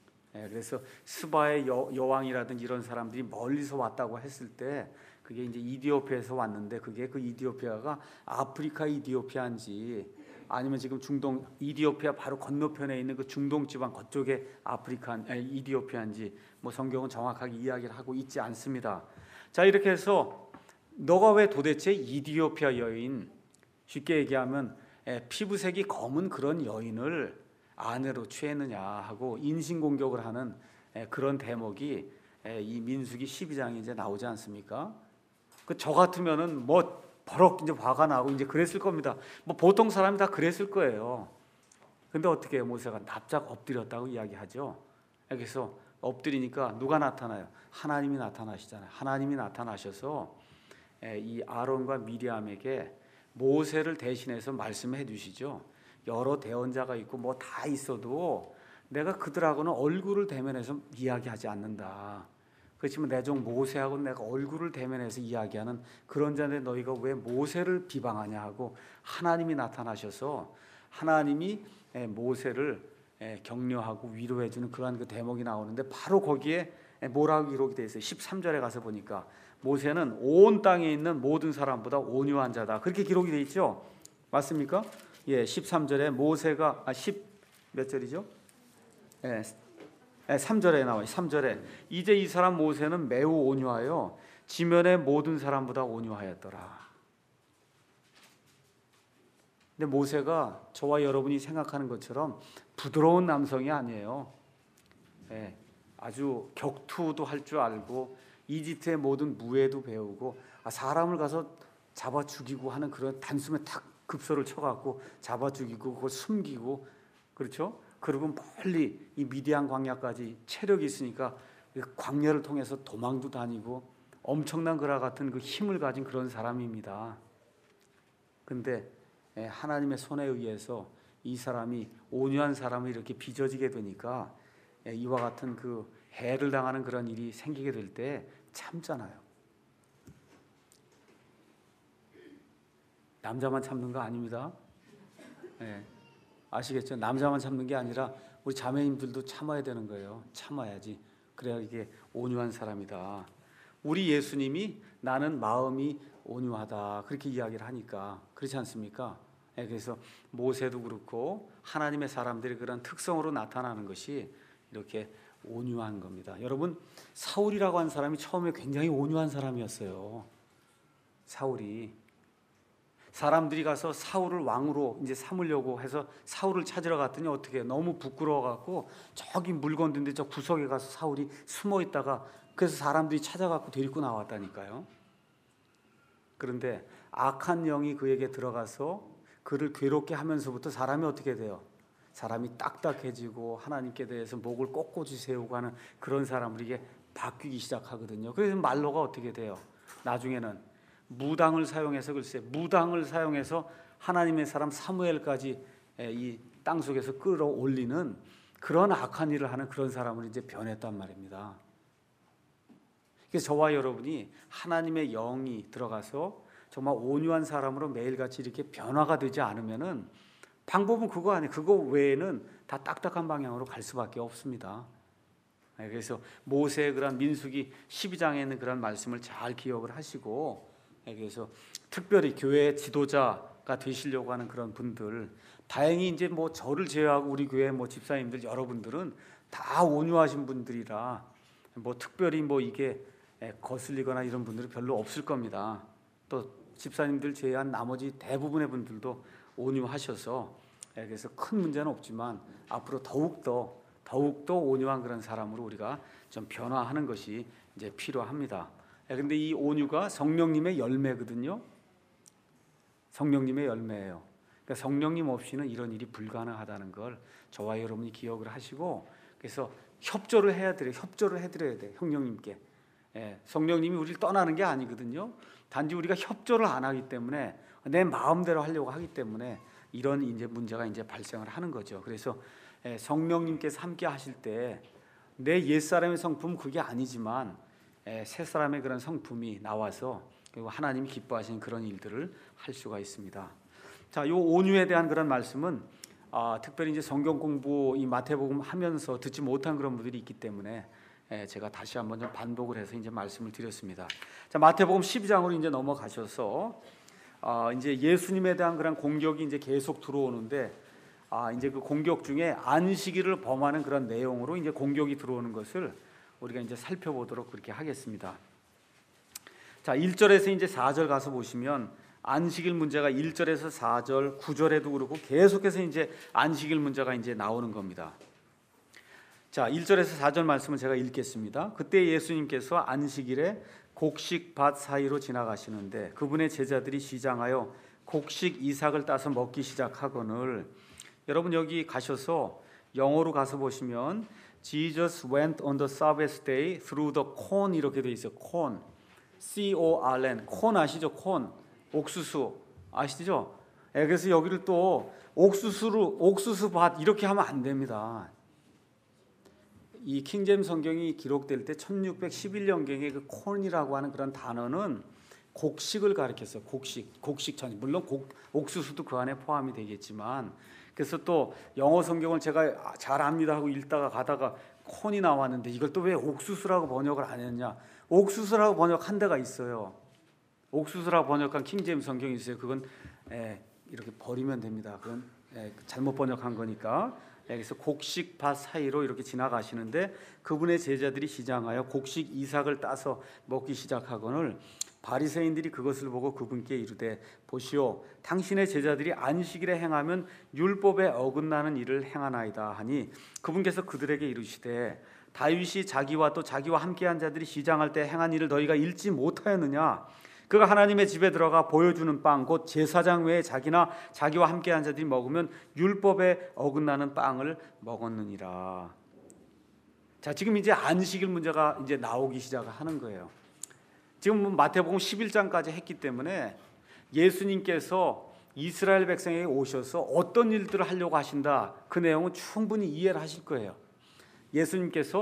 그래서 스바의 여, 여왕이라든지 이런 사람들이 멀리서 왔다고 했을 때 그게 이제 이디오피아에서 왔는데 그게 그 이디오피아가 아프리카 이디오피아인지 아니면 지금 중동 이디오피아 바로 건너편에 있는 그 중동 지방 그쪽에 아프리카 아니, 이디오피아인지 뭐 성경은 정확하게 이야기를 하고 있지 않습니다. 자, 이렇게 해서 너가 왜 도대체 이디오피아 여인, 쉽게 얘기하면 피부색이 검은 그런 여인을 아내로 취했느냐 하고 인신공격을 하는 그런 대목이 이 민수기 십이 장에 이제 나오지 않습니까? 그 저 같으면은 뭐 버럭 이제 화가 나고 이제 그랬을 겁니다. 뭐 보통 사람이 다 그랬을 거예요. 근데 어떻게 해요? 모세가 납작 엎드렸다고 이야기하죠. 그래서 엎드리니까 누가 나타나요? 하나님이 나타나시잖아요. 하나님이 나타나셔서 이 아론과 미리암에게 모세를 대신해서 말씀해 주시죠. 여러 대언자가 있고 뭐 다 있어도 내가 그들하고는 얼굴을 대면해서 이야기하지 않는다. 그렇지만 내 종 모세하고 내가 얼굴을 대면해서 이야기하는 그런 자인데 너희가 왜 모세를 비방하냐 하고 하나님이 나타나셔서 하나님이 모세를 격려하고 위로해 주는 그러한 그 대목이 나오는데 바로 거기에 뭐라고 기록이 되어 있어요. 십삼 절에 가서 보니까 모세는 온 땅에 있는 모든 사람보다 온유한 자다. 그렇게 기록이 되어 있죠. 맞습니까? 예, 십삼 절에 모세가 아 십 몇 절이죠? 예. 삼 절에 나와요. 삼 절에 이제 이 사람 모세는 매우 온유하여 지면의 모든 사람보다 온유하였더라. 근데 모세가 저와 여러분이 생각하는 것처럼 부드러운 남성이 아니에요. 예, 아주 격투도 할 줄 알고 이집트의 모든 무예도 배우고 아, 사람을 가서 잡아 죽이고 하는 그런 단숨에 탁 급소를 쳐갖고 잡아 죽이고 그걸 숨기고 그렇죠? 그리고 멀리 이 미디안 광야까지 체력이 있으니까 광야를 통해서 도망도 다니고 엄청난 그와 같은 그 힘을 가진 그런 사람입니다. 근데 하나님의 손에 의해서 이 사람이 온유한 사람을 이렇게 빚어지게 되니까 이와 같은 그 해를 당하는 그런 일이 생기게 될 때 참잖아요. 남자만 참는 거 아닙니다. 네. 아시겠죠? 남자만 참는 게 아니라 우리 자매님들도 참아야 되는 거예요. 참아야지. 그래야 이게 온유한 사람이다. 우리 예수님이 나는 마음이 온유하다 그렇게 이야기를 하니까 그렇지 않습니까? 예, 그래서 모세도 그렇고 하나님의 사람들이 그런 특성으로 나타나는 것이 이렇게 온유한 겁니다. 여러분, 사울이라고 한 사람이 처음에 굉장히 온유한 사람이었어요. 사울이 사람들이 가서 사울을 왕으로 이제 삼으려고 해서 사울을 찾으러 갔더니 어떻게 너무 부끄러워 갖고 저기 물건들인데 저 구석에 가서 사울이 숨어 있다가 그래서 사람들이 찾아갖고 데리고 나왔다니까요. 그런데 악한 영이 그에게 들어가서 그를 괴롭게 하면서부터 사람이 어떻게 돼요? 사람이 딱딱해지고 하나님께 대해서 목을 꼿꼿이 세우고 하는 그런 사람으로 이게 바뀌기 시작하거든요. 그래서 말로가 어떻게 돼요? 나중에는 무당을 사용해서 글쎄 무당을 사용해서 하나님의 사람 사무엘까지 이 땅속에서 끌어올리는 그런 악한 일을 하는 그런 사람으로 이제 변했단 말입니다. 그래서 저와 여러분이 하나님의 영이 들어가서 정말 온유한 사람으로 매일같이 이렇게 변화가 되지 않으면은 방법은 그거 아니에요. 그거 외에는 다 딱딱한 방향으로 갈 수밖에 없습니다. 그래서 모세의 그런 민수기 십이 장에 있는 그런 말씀을 잘 기억을 하시고, 그래서 특별히 교회 지도자가 되시려고 하는 그런 분들, 다행히 이제 뭐 저를 제외하고 우리 교회 뭐 집사님들 여러분들은 다 온유하신 분들이라 뭐 특별히 뭐 이게 거슬리거나 이런 분들은 별로 없을 겁니다. 또 집사님들 제외한 나머지 대부분의 분들도 온유하셔서 그래서 큰 문제는 없지만 앞으로 더욱더 더욱더 온유한 그런 사람으로 우리가 좀 변화하는 것이 이제 필요합니다. 그런데 이 온유가 성령님의 열매거든요. 성령님의 열매예요. 그러니까 성령님 없이는 이런 일이 불가능하다는 걸 저와 여러분이 기억을 하시고, 그래서 협조를 해야 돼요. 협조를 해드려야 돼요. 성령님께. 예, 성령님이 우리를 떠나는 게 아니거든요. 단지 우리가 협조를 안 하기 때문에 내 마음대로 하려고 하기 때문에 이런 이제 문제가 이제 발생을 하는 거죠. 그래서 성령님께서 함께 하실 때 내 옛사람의 성품은 그게 아니지만 새 사람의 그런 성품이 나와서 그리고 하나님이 기뻐하시는 그런 일들을 할 수가 있습니다. 자, 요 온유에 대한 그런 말씀은 아, 특별히 이제 성경 공부 이 마태복음 하면서 듣지 못한 그런 분들이 있기 때문에 제가 다시 한번 좀 반복을 해서 이제 말씀을 드렸습니다. 자, 마태복음 십이 장으로 이제 넘어가셔서 아, 이제 예수님에 대한 그런 공격이 이제 계속 들어오는데, 아, 이제 그 공격 중에 안식일을 범하는 그런 내용으로 이제 공격이 들어오는 것을 우리가 이제 살펴보도록 그렇게 하겠습니다. 자, 일 절에서 이제 사 절 가서 보시면 안식일 문제가 일 절에서 사 절, 구 절에도 그렇고 계속해서 이제 안식일 문제가 이제 나오는 겁니다. 자, 일 절에서 사 절 말씀을 제가 읽겠습니다. 그때 예수님께서 안식일에 곡식밭 사이로 지나가시는데 그분의 제자들이 시장하여 곡식 이삭을 따서 먹기 시작하거늘. 여러분 여기 가셔서 영어로 가서 보시면 Jesus went on the Sabbath day through the corn 이렇게 돼 있어요. corn, C O R N. 콘 아시죠? 콘, 옥수수 아시죠? 예, 그래서 여기를 또 옥수수로 옥수수밭 이렇게 하면 안 됩니다. 이 킹제임스 성경이 기록될 때 천육백십일 년경에 그 콘이라고 하는 그런 단어는 곡식을 가리켰어요. 곡식, 곡식천. 물론 곡, 옥수수도 그 안에 포함이 되겠지만, 그래서 또 영어 성경을 제가 잘 압니다 하고 읽다가 가다가 콘이 나왔는데 이걸 또 왜 옥수수라고 번역을 안 했냐? 옥수수라고 번역한 데가 있어요. 옥수수라고 번역한 킹제임스 성경이 있어요. 그건 에, 이렇게 버리면 됩니다. 그건 에, 잘못 번역한 거니까. 그래서 곡식밭 사이로 이렇게 지나가시는데 그분의 제자들이 시장하여 곡식 이삭을 따서 먹기 시작하거늘. 바리새인들이 그것을 보고 그분께 이르되 보시오, 당신의 제자들이 안식일에 행하면 율법에 어긋나는 일을 행하나이다 하니, 그분께서 그들에게 이르시되 다윗이 자기와 또 자기와 함께한 자들이 시장할 때 행한 일을 너희가 읽지 못하였느냐? 그가 하나님의 집에 들어가 보여주는 빵 곧 제사장 외에 자기나 자기와 함께한 자들이 먹으면 율법에 어긋나는 빵을 먹었느니라. 자, 지금 이제 안식일 문제가 이제 나오기 시작하는 거예요. 지금 마태복음 십일 장까지 했기 때문에 예수님께서 이스라엘 백성에게 오셔서 어떤 일들을 하려고 하신다, 그 내용은 충분히 이해를 하실 거예요. 예수님께서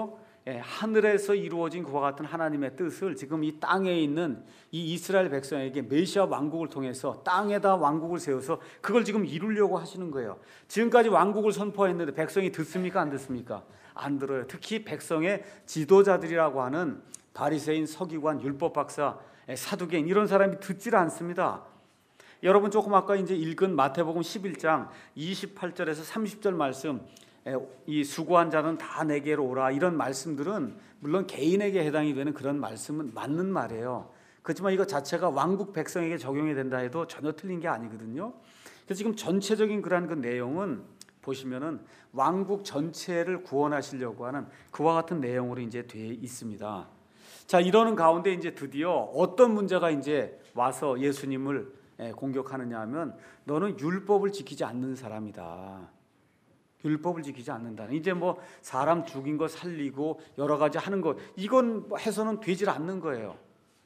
예, 하늘에서 이루어진 그와 같은 하나님의 뜻을 지금 이 땅에 있는 이 이스라엘 백성에게 메시아 왕국을 통해서 땅에다 왕국을 세워서 그걸 지금 이루려고 하시는 거예요. 지금까지 왕국을 선포했는데 백성이 듣습니까? 안 듣습니까? 안 들어요. 특히 백성의 지도자들이라고 하는 바리새인, 서기관, 율법 박사, 사두개인 이런 사람이 듣질 않습니다. 여러분 조금 아까 이제 읽은 마태복음 십일 장 이십팔 절에서 삼십 절 말씀, 이 수고한 자는 다 내게로 오라, 이런 말씀들은 물론 개인에게 해당이 되는 그런 말씀은 맞는 말이에요. 그렇지만 이거 자체가 왕국 백성에게 적용이 된다 해도 전혀 틀린 게 아니거든요. 그래서 지금 전체적인 그러한 그 내용은 보시면은 왕국 전체를 구원하시려고 하는 그와 같은 내용으로 이제 되어 있습니다. 자, 이러는 가운데 이제 드디어 어떤 문제가 이제 와서 예수님을 공격하느냐 하면, 너는 율법을 지키지 않는 사람이다. 율법을 지키지 않는다는, 이제 뭐 사람 죽인 거 살리고 여러 가지 하는 거, 이건 해서는 되질 않는 거예요.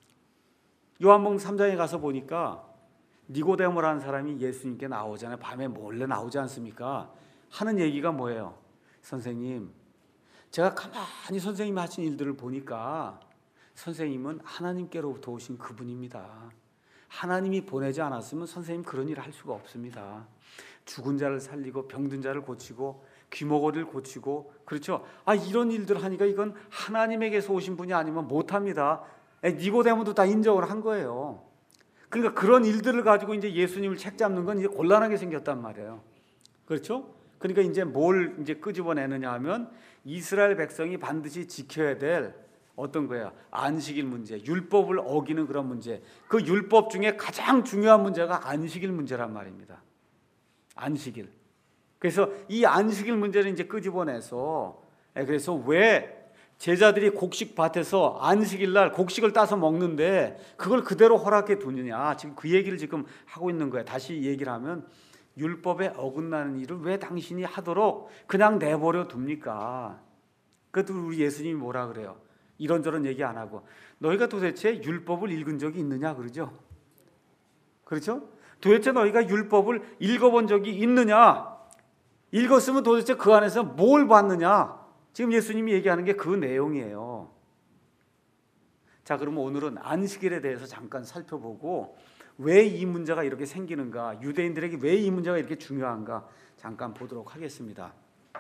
요한복음 삼 장에 가서 보니까 니고데모라는 사람이 예수님께 나오잖아요. 밤에 몰래 나오지 않습니까? 하는 얘기가 뭐예요? 선생님, 제가 가만히 선생님이 하신 일들을 보니까 선생님은 하나님께로부터 오신 그분입니다. 하나님이 보내지 않았으면 선생님 그런 일을 할 수가 없습니다. 죽은 자를 살리고 병든 자를 고치고 귀머거리를 고치고, 그렇죠? 아, 이런 일들 하니까 이건 하나님에게서 오신 분이 아니면 못합니다. 니고데모도 다 인정을 한 거예요. 그러니까 그런 일들을 가지고 이제 예수님을 책잡는 건 이제 곤란하게 생겼단 말이에요. 그렇죠? 그러니까 이제 뭘 이제 끄집어내느냐 하면, 이스라엘 백성이 반드시 지켜야 될 어떤 거야? 안식일 문제, 율법을 어기는 그런 문제. 그 율법 중에 가장 중요한 문제가 안식일 문제란 말입니다. 안식일. 그래서 이 안식일 문제를 이제 끄집어내서, 그래서 왜 제자들이 곡식 밭에서 안식일 날 곡식을 따서 먹는데 그걸 그대로 허락해 두느냐, 지금 그 얘기를 지금 하고 있는 거예요. 다시 얘기를 하면, 율법에 어긋나는 일을 왜 당신이 하도록 그냥 내버려 둡니까? 그것도 우리 예수님이 뭐라 그래요? 이런저런 얘기 안 하고, 너희가 도대체 율법을 읽은 적이 있느냐 그러죠? 그렇죠? 도대체 너희가 율법을 읽어본 적이 있느냐? 읽었으면 도대체 그 안에서 뭘 봤느냐? 지금 예수님이 얘기하는 게 그 내용이에요. 자, 그러면 오늘은 안식일에 대해서 잠깐 살펴보고, 왜 이 문제가 이렇게 생기는가, 유대인들에게 왜 이 문제가 이렇게 중요한가 잠깐 보도록 하겠습니다.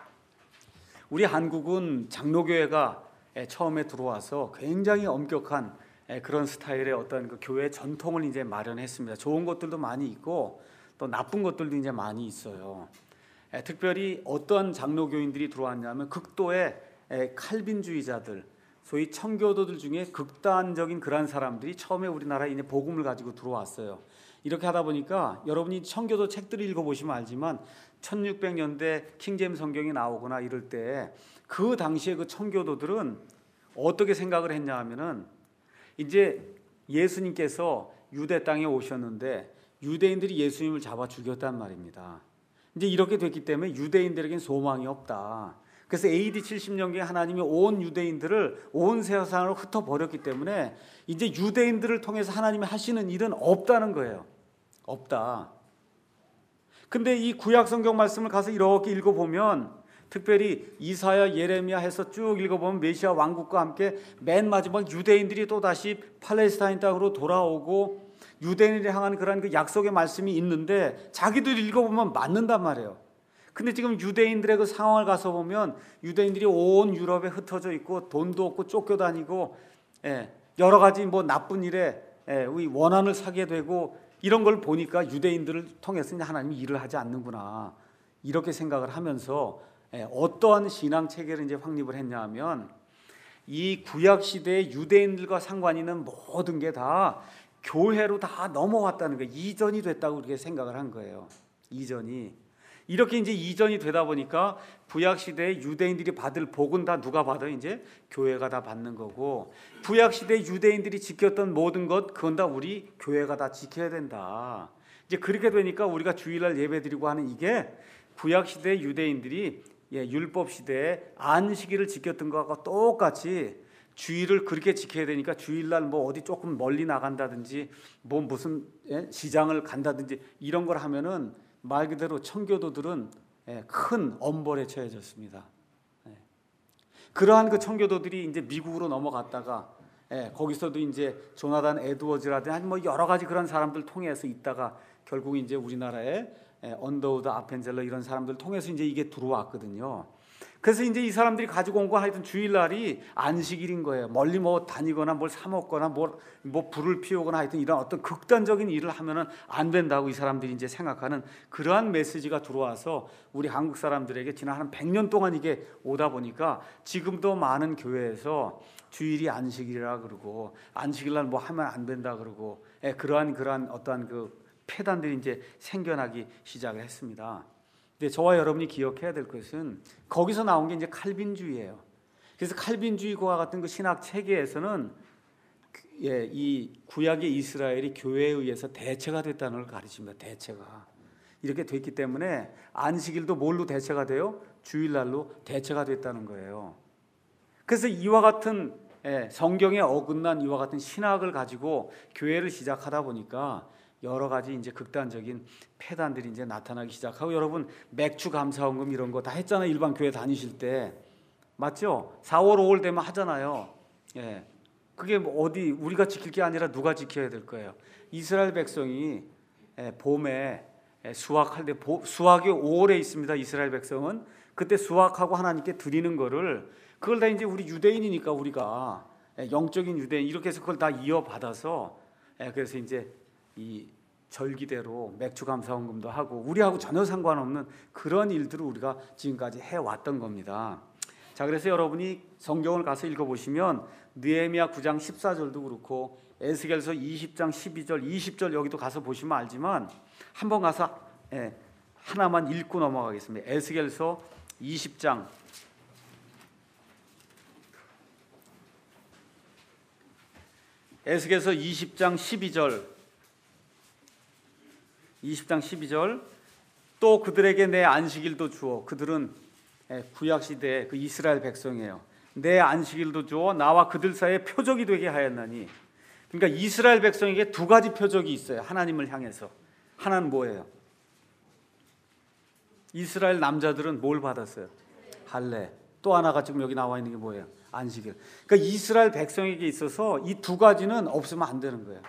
우리 한국은 장로교회가 처음에 들어와서 굉장히 엄격한 그런 스타일의 어떤 그 교회 전통을 이제 마련했습니다. 좋은 것들도 많이 있고 또 나쁜 것들도 이제 많이 있어요. 특별히 어떤 장로교인들이 들어왔냐면, 극도의 칼빈주의자들, 소위 청교도들 중에 극단적인 그런 사람들이 처음에 우리나라에 이제 복음을 가지고 들어왔어요. 이렇게 하다 보니까 여러분이 청교도 책들을 읽어보시면 알지만, 천육백 년대 킹제임스 성경이 나오거나 이럴 때 그 당시에 그 청교도들은 어떻게 생각을 했냐 하면은, 이제 예수님께서 유대 땅에 오셨는데 유대인들이 예수님을 잡아 죽였단 말입니다. 이제 이렇게 됐기 때문에 유대인들에겐 소망이 없다. 그래서 에이디 칠십 년경에 하나님이 온 유대인들을 온 세상으로 흩어버렸기 때문에 이제 유대인들을 통해서 하나님이 하시는 일은 없다는 거예요. 없다. 근데 이 구약 성경 말씀을 가서 이렇게 읽어보면, 특별히 이사야, 예레미야 해서 쭉 읽어보면 메시아 왕국과 함께 맨 마지막 유대인들이 또다시 팔레스타인 땅으로 돌아오고 유대인을 향한 그런 그 약속의 말씀이 있는데, 자기들 읽어보면 맞는단 말이에요. 근데 지금 유대인들의 그 상황을 가서 보면, 유대인들이 온 유럽에 흩어져 있고 돈도 없고 쫓겨다니고, 예, 여러 가지 뭐 나쁜 일에 예, 원한을 사게 되고, 이런 걸 보니까 유대인들을 통해서 하나님이 일을 하지 않는구나, 이렇게 생각을 하면서 예, 어떠한 신앙 체계를 이제 확립을 했냐면, 이 구약 시대의 유대인들과 상관 있는 모든 게 다 교회로 다 넘어왔다는 거예요. 이전이 됐다고 그렇게 생각을 한 거예요. 이전이. 이렇게 이제 이전이 되다 보니까 구약 시대의 유대인들이 받을 복은 다 누가 받아? 이제 교회가 다 받는 거고, 구약 시대 유대인들이 지켰던 모든 것, 그건 다 우리 교회가 다 지켜야 된다. 이제 그렇게 되니까 우리가 주일날 예배드리고 하는 이게 구약 시대 유대인들이 예, 율법 시대에 안식일을 지켰던 것과 똑같이 주일을 그렇게 지켜야 되니까 주일날 뭐 어디 조금 멀리 나간다든지 뭐 무슨 예? 시장을 간다든지 이런 걸 하면은 말 그대로 청교도들은 예, 큰 엄벌에 처해졌습니다. 예. 그러한 그 청교도들이 이제 미국으로 넘어갔다가 예, 거기서도 이제 조나단 에드워즈라든지 아니 뭐 여러 가지 그런 사람들 통해서 있다가 결국 이제 우리나라에 예, 언더우드 아펜젤러 이런 사람들 통해서 이제 이게 들어왔거든요. 그래서 이제 이 사람들이 가지고 온 거 하여튼 주일날이 안식일인 거예요. 멀리 뭐 다니거나 뭘 사 먹거나 뭐, 뭐 불을 피우거나 하여튼 이런 어떤 극단적인 일을 하면은 안 된다고 이 사람들이 이제 생각하는 그러한 메시지가 들어와서 우리 한국 사람들에게 지난 한 백 년 동안 이게 오다 보니까 지금도 많은 교회에서 주일이 안식일이라 그러고 안식일날 뭐 하면 안 된다 그러고 예, 그러한 그러한 어떠한 그 폐단들이 이제 생겨나기 시작을 했습니다. 근데 저와 여러분이 기억해야 될 것은 거기서 나온 게 이제 칼빈주의예요. 그래서 칼빈주의와 같은 그 신학 체계에서는 예, 이 구약의 이스라엘이 교회에 의해서 대체가 됐다는 걸 가르칩니다. 대체가 이렇게 됐기 때문에 안식일도 뭘로 대체가 돼요? 주일날로 대체가 됐다는 거예요. 그래서 이와 같은 예, 성경에 어긋난 이와 같은 신학을 가지고 교회를 시작하다 보니까 여러 가지 이제 극단적인 폐단들이 이제 나타나기 시작하고 여러분 맥주 감사원금 이런 거 다 했잖아요. 일반 교회 다니실 때 맞죠? 사월 오월 되면 하잖아요. 예, 그게 뭐 어디 우리가 지킬 게 아니라 누가 지켜야 될 거예요. 이스라엘 백성이 예, 봄에 예, 수확할 때 수확이 오월에 있습니다. 이스라엘 백성은 그때 수확하고 하나님께 드리는 거를 그걸 다 이제 우리 유대인이니까 우리가 예, 영적인 유대인 이렇게 해서 그걸 다 이어받아서 예, 그래서 이제 이 절기대로 맥주 감사원금도 하고 우리하고 전혀 상관없는 그런 일들을 우리가 지금까지 해왔던 겁니다. 자, 그래서 여러분이 성경을 가서 읽어보시면 느헤미야 구 장 십사 절도 그렇고 에스겔서 이십 장 십이 절 이십 절 여기도 가서 보시면 알지만 한번 가서 예, 하나만 읽고 넘어가겠습니다. 에스겔서 이십 장 에스겔서 이십 장 십이 절 이십 장 십이 절 또 그들에게 내 안식일도 주어 그들은 구약시대의 그 이스라엘 백성이에요. 내 안식일도 주어 나와 그들 사이에 표적이 되게 하였나니 그러니까 이스라엘 백성에게 두 가지 표적이 있어요. 하나님을 향해서 하나는 뭐예요? 이스라엘 남자들은 뭘 받았어요? 할례. 또 하나가 지금 여기 나와 있는 게 뭐예요? 안식일. 그러니까 이스라엘 백성에게 있어서 이 두 가지는 없으면 안 되는 거예요.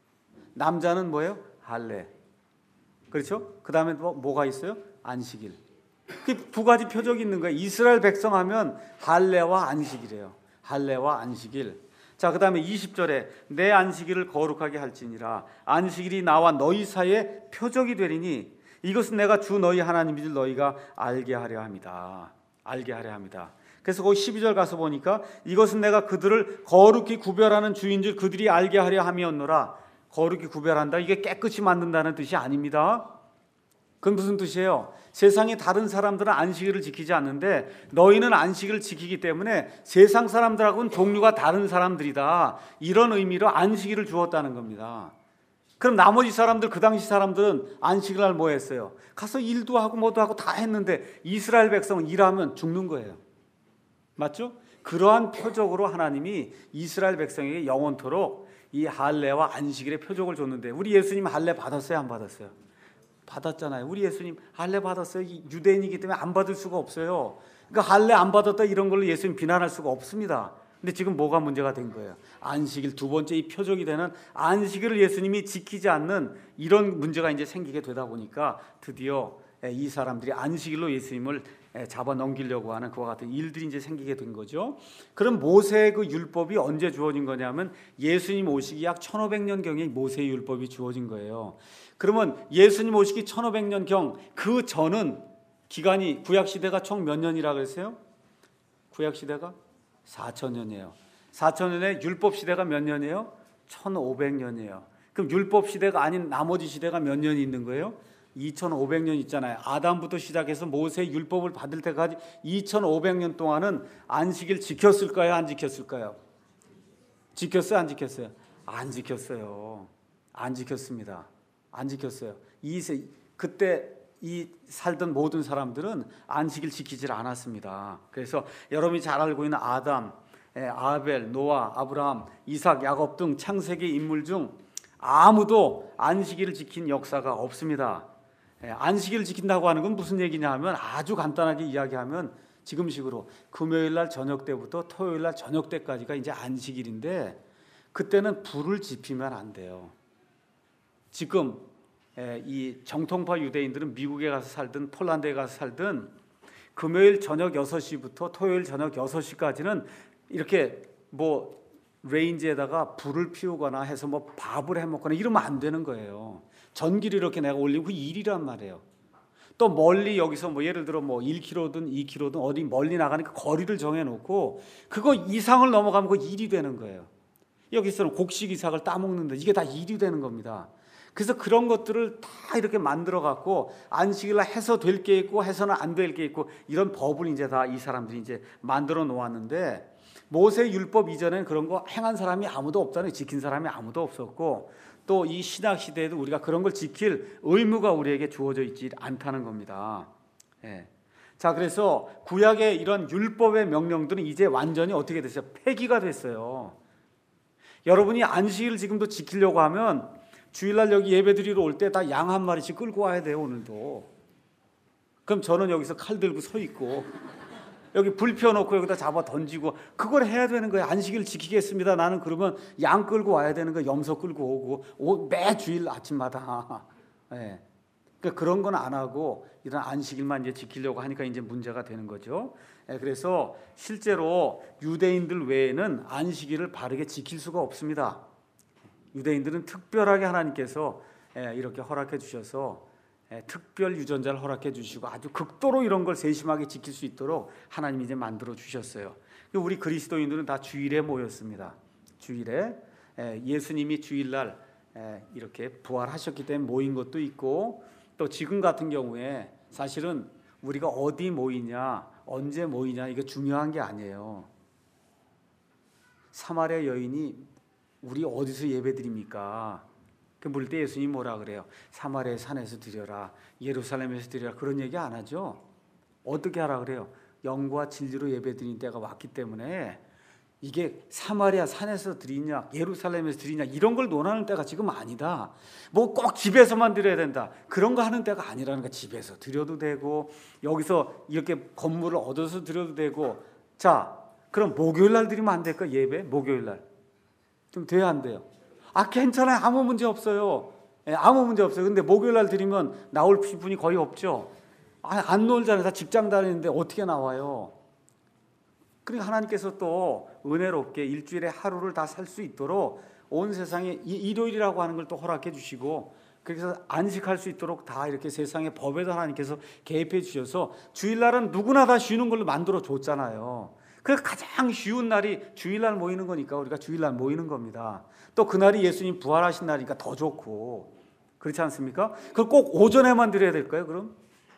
남자는 뭐예요? 할례. 그렇죠? 그 다음에 뭐, 뭐가 있어요? 안식일. 그 두 가지 표적이 있는 거예요. 이스라엘 백성 하면 할례와 안식일이에요. 할례와 안식일. 자, 그 다음에 이십 절에 내 안식일을 거룩하게 할지니라. 안식일이 나와 너희 사이에 표적이 되리니 이것은 내가 주 너희 하나님인 줄 너희가 알게 하려 합니다. 알게 하려 합니다. 그래서 거기 십이 절 가서 보니까 이것은 내가 그들을 거룩히 구별하는 주인 줄 그들이 알게 하려 함이었노라. 거룩히 구별한다. 이게 깨끗이 만든다는 뜻이 아닙니다. 그건 무슨 뜻이에요? 세상의 다른 사람들은 안식일을 지키지 않는데 너희는 안식일을 지키기 때문에 세상 사람들하고는 종류가 다른 사람들이다. 이런 의미로 안식일을 주었다는 겁니다. 그럼 나머지 사람들, 그 당시 사람들은 안식일 날 뭐 했어요? 가서 일도 하고 뭐도 하고 다 했는데 이스라엘 백성은 일하면 죽는 거예요. 맞죠? 그러한 표적으로 하나님이 이스라엘 백성에게 영원토록 이 할례와 안식일의 표적을 줬는데 우리 예수님 할례 받았어요? 안 받았어요? 받았잖아요. 우리 예수님 할례 받았어요. 유대인이기 때문에 안 받을 수가 없어요. 그러니까 할례 안 받았다 이런 걸로 예수님 비난할 수가 없습니다. 근데 지금 뭐가 문제가 된 거예요? 안식일 두 번째 이 표적이 되는 안식일을 예수님이 지키지 않는 이런 문제가 이제 생기게 되다 보니까 드디어 이 사람들이 안식일로 예수님을 잡아 넘기려고 하는 그와 같은 일들이 이제 생기게 된 거죠. 그럼 모세의 그 율법이 언제 주어진 거냐면 예수님 오시기 약 천오백 년경에 모세의 율법이 주어진 거예요. 그러면 예수님 오시기 천오백 년경 그 전은 기간이 구약 시대가 총 몇 년이라 그랬어요? 구약 시대가 사천 년이에요. 사천 년에 율법 시대가 몇 년이에요? 천오백 년이에요. 그럼 율법 시대가 아닌 나머지 시대가 몇 년이 있는 거예요? 이천오백 년 있잖아요. 아담부터 시작해서 모세의 율법을 받을 때까지 이천오백 년 동안은 안식일 지켰을까요? 안 지켰을까요? 지켰어요? 안 지켰어요? 안 지켰어요. 안 지켰습니다. 안 지켰어요. 이 그때 이 살던 모든 사람들은 안식일 지키질 않았습니다. 그래서 여러분이 잘 알고 있는 아담, 아벨, 노아, 아브라함, 이삭, 야곱 등 창세기 인물 중 아무도 안식일을 지킨 역사가 없습니다. 안식일을 지킨다고 하는 건 무슨 얘기냐 하면 아주 간단하게 이야기하면 지금식으로 금요일 날 저녁 때부터 토요일 날 저녁 때까지가 이제 안식일인데 그때는 불을 지피면 안 돼요. 지금 이 정통파 유대인들은 미국에 가서 살든 폴란드에 가서 살든 금요일 저녁 여섯 시부터 토요일 저녁 여섯 시까지는 이렇게 뭐 레인지에다가 불을 피우거나 해서 뭐 밥을 해 먹거나 이러면 안 되는 거예요. 전기를 이렇게 내가 올리고 그 일이란 말이에요. 또 멀리 여기서 뭐 예를 들어 뭐 일 킬로미터든 이 킬로미터든 어디 멀리 나가니까 거리를 정해 놓고 그거 이상을 넘어가면 그거 일이 되는 거예요. 여기서는 곡식 이삭을 따먹는데 이게 다 일이 되는 겁니다. 그래서 그런 것들을 다 이렇게 만들어 갖고 안식일 날 해서 될 게 있고 해서는 안 될 게 있고 이런 법을 이제 다 이 사람들이 이제 만들어 놓았는데 모세 율법 이전에는 그런 거 행한 사람이 아무도 없잖아요. 지킨 사람이 아무도 없었고 또 이 신약 시대에도 우리가 그런 걸 지킬 의무가 우리에게 주어져 있지 않다는 겁니다. 예. 자, 그래서 구약의 이런 율법의 명령들은 이제 완전히 어떻게 됐어요? 폐기가 됐어요. 여러분이 안식일을 지금도 지키려고 하면 주일날 여기 예배드리러 올 때 다 양 한 마리씩 끌고 와야 돼요. 오늘도. 그럼 저는 여기서 칼 들고 서 있고 여기 불 펴놓고 여기다 잡아 던지고 그걸 해야 되는 거예요. 안식일 지키겠습니다. 나는 그러면 양 끌고 와야 되는 거예요. 염소 끌고 오고 매 주일 아침마다. 네. 그러니까 그런 건 안 하고 이런 안식일만 이제 지키려고 하니까 이제 문제가 되는 거죠. 네. 그래서 실제로 유대인들 외에는 안식일을 바르게 지킬 수가 없습니다. 유대인들은 특별하게 하나님께서 이렇게 허락해 주셔서 특별 유전자를 허락해 주시고 아주 극도로 이런 걸 세심하게 지킬 수 있도록 하나님이 이제 만들어 주셨어요. 우리 그리스도인들은 다 주일에 모였습니다. 주일에 예수님이 주일날 이렇게 부활하셨기 때문에 모인 것도 있고 또 지금 같은 경우에 사실은 우리가 어디 모이냐 언제 모이냐 이게 중요한 게 아니에요. 사마리아 여인이 우리 어디서 예배드립니까? 그 물 때 예수님이 뭐라 그래요? 사마리아 산에서 드려라, 예루살렘에서 드려라 그런 얘기 안 하죠. 어떻게 하라 그래요? 영과 진리로 예배드리는 때가 왔기 때문에 이게 사마리아 산에서 드리냐 예루살렘에서 드리냐 이런 걸 논하는 때가 지금 아니다. 뭐 꼭 집에서만 드려야 된다 그런 거 하는 때가 아니라는 거야. 집에서 드려도 되고 여기서 이렇게 건물을 얻어서 드려도 되고. 자, 그럼 목요일 날 드리면 안 될까? 예배 목요일 날 좀 돼야 안 돼요? 아, 괜찮아요. 아무 문제 없어요. 예, 아무 문제 없어요. 근데 목요일 날 드리면 나올 분이 거의 없죠. 아, 안 놀잖아요. 다 직장 다니는데 어떻게 나와요? 그러니까 하나님께서 또 은혜롭게 일주일에 하루를 다 살 수 있도록 온 세상에 이 일요일이라고 하는 걸 또 허락해 주시고 그래서 안식할 수 있도록 다 이렇게 세상의 법에도 하나님께서 개입해 주셔서 주일날은 누구나 다 쉬는 걸로 만들어 줬잖아요. 그 가장 쉬운 날이 주일날 모이는 거니까 우리가 주일날 모이는 겁니다. 또 그날이 예수님 부활하신 날이니까 더 좋고 그렇지 않습니까? 그걸 꼭 오전에만 드려야 될까요? 그럼?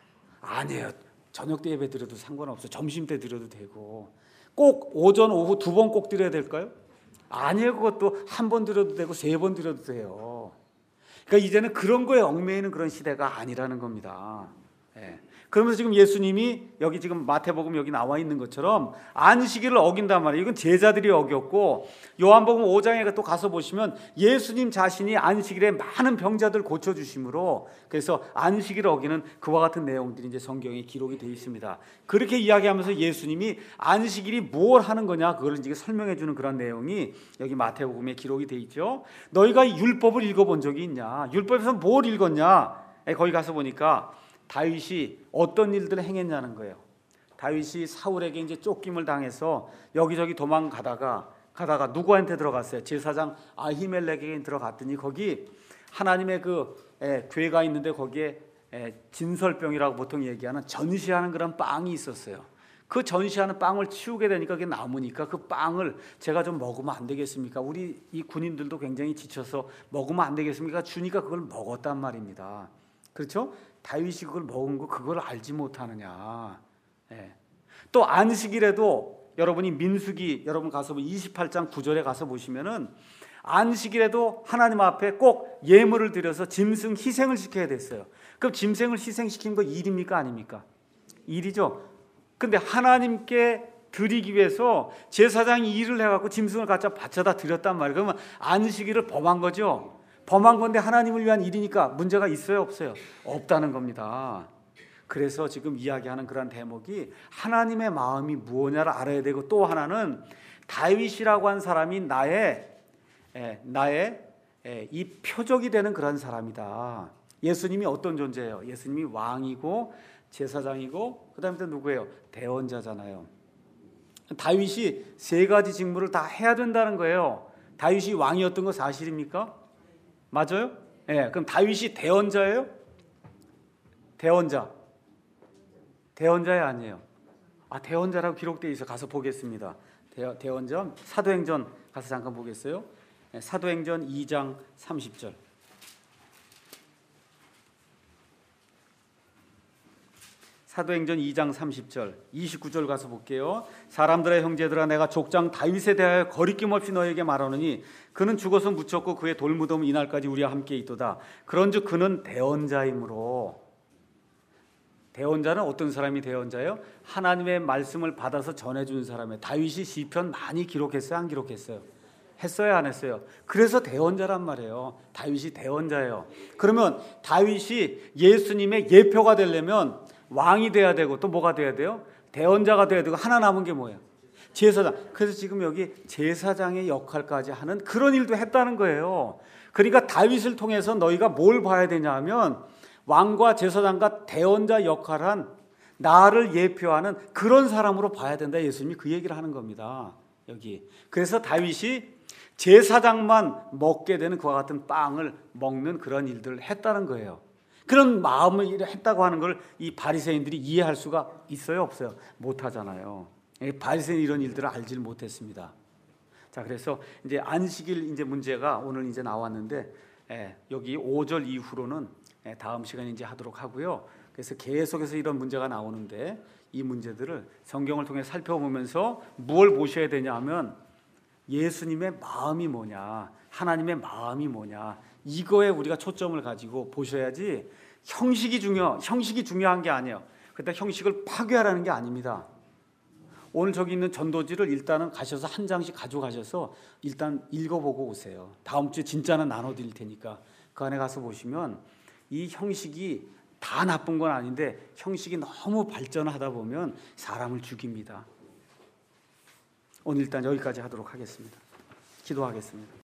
아니에요. 저녁 때 예배 드려도 상관없어요. 점심 때 드려도 되고 꼭 오전 오후 두 번 꼭 드려야 될까요? 아니에요. 그것도 한 번 드려도 되고 세 번 드려도 돼요. 그러니까 이제는 그런 거에 얽매이는 그런 시대가 아니라는 겁니다. 예. 그러면서 지금 예수님이 여기 지금 마태복음 여기 나와 있는 것처럼 안식일을 어긴단 말이에요. 이건 제자들이 어겼고 요한복음 오 장에 또 가서 보시면 예수님 자신이 안식일에 많은 병자들 고쳐주심으로 그래서 안식일을 어기는 그와 같은 내용들이 이제 성경에 기록이 되어 있습니다. 그렇게 이야기하면서 예수님이 안식일이 뭘 하는 거냐 그걸 이제 설명해 주는 그런 내용이 여기 마태복음에 기록이 되어 있죠. 너희가 율법을 읽어본 적이 있냐? 율법에서 뭘 읽었냐? 거기 가서 보니까 다윗이 어떤 일들을 행했냐는 거예요. 다윗이 사울에게 이제 쫓김을 당해서 여기저기 도망가다가 가다가 누구한테 들어갔어요? 제사장 아히멜렉에게 들어갔더니 거기 하나님의 그 에, 괴가 있는데 거기에 에, 진설병이라고 보통 얘기하는 전시하는 그런 빵이 있었어요. 그 전시하는 빵을 치우게 되니까 그게 남으니까 그 빵을 제가 좀 먹으면 안 되겠습니까? 우리 이 군인들도 굉장히 지쳐서 먹으면 안 되겠습니까? 주니까 그걸 먹었단 말입니다. 그렇죠? 다윗이 그걸 먹은 거 그걸 알지 못하느냐. 예. 또 안식일에도 여러분이 민수기 여러분 가서 이십팔 장 구 절에 가서 보시면은 안식일에도 하나님 앞에 꼭 예물을 드려서 짐승 희생을 시켜야 됐어요. 그럼 짐승을 희생시킨 거 일입니까 아닙니까? 일이죠. 근데 하나님께 드리기 위해서 제사장이 일을 해갖고 짐승을 갖다 바쳐다 드렸단 말이에요. 그러면 안식일을 범한 거죠. 범한 건데 하나님을 위한 일이니까 문제가 있어요 없어요? 없다는 겁니다. 그래서 지금 이야기하는 그런 대목이 하나님의 마음이 무엇냐를 알아야 되고, 또 하나는 다윗이라고 한 사람이 나의 예, 나의 예, 이 표적이 되는 그런 사람이다. 예수님이 어떤 존재예요? 예수님이 왕이고 제사장이고 그다음에 또 누구예요? 대언자잖아요. 다윗이 세 가지 직무를 다 해야 된다는 거예요. 다윗이 왕이었던 거 사실입니까? 맞아요? 예, 그럼 다윗이 대언자예요? 대언자. 대언자야 아니에요? 아, 대언자라고 기록되어 있어. 가서 보겠습니다. 대, 대언자 사도행전 가서 잠깐 보겠어요. 예, 사도행전 이 장 삼십 절. 사도행전 이 장 삼십 절, 이십구 절 가서 볼게요. 사람들의 형제들아, 내가 족장 다윗에 대하여 거리낌 없이 너에게 말하노니 그는 죽어서 묻혔고 그의 돌무덤은 이날까지 우리와 함께 있도다. 그런즉 그는 대언자이므로. 대언자는 어떤 사람이 대언자예요? 하나님의 말씀을 받아서 전해준 사람이에요. 다윗이 시편 많이 기록했어요? 안 기록했어요? 했어요? 안 했어요? 그래서 대언자란 말이에요. 다윗이 대언자예요. 그러면 다윗이 예수님의 예표가 되려면 왕이 돼야 되고, 또 뭐가 돼야 돼요? 대언자가 돼야 되고, 하나 남은 게 뭐예요? 제사장. 그래서 지금 여기 제사장의 역할까지 하는 그런 일도 했다는 거예요. 그러니까 다윗을 통해서 너희가 뭘 봐야 되냐 하면 왕과 제사장과 대언자 역할한 나를 예표하는 그런 사람으로 봐야 된다. 예수님이 그 얘기를 하는 겁니다. 여기. 그래서 다윗이 제사장만 먹게 되는 그와 같은 빵을 먹는 그런 일들을 했다는 거예요. 그런 마음을 했다고 하는 걸 이 바리새인들이 이해할 수가 있어요, 없어요? 못 하잖아요. 바리새인 이런 일들을 알지를 못했습니다. 자, 그래서 이제 안식일 이제 문제가 오늘 이제 나왔는데, 예, 여기 오 절 이후로는 예, 다음 시간에 이제 하도록 하고요. 그래서 계속해서 이런 문제가 나오는데 이 문제들을 성경을 통해 살펴보면서 무엇을 보셔야 되냐 하면 예수님의 마음이 뭐냐, 하나님의 마음이 뭐냐, 이거에 우리가 초점을 가지고 보셔야지. 형식이 중요, 형식이 중요한 게 아니에요. 그때 형식을 파괴하라는 게 아닙니다. 오늘 저기 있는 전도지를 일단은 가셔서 한 장씩 가져가셔서 일단 읽어보고 오세요. 다음 주에 진짜는 나눠드릴 테니까 그 안에 가서 보시면 이 형식이 다 나쁜 건 아닌데 형식이 너무 발전하다 보면 사람을 죽입니다. 오늘 일단 여기까지 하도록 하겠습니다. 기도하겠습니다.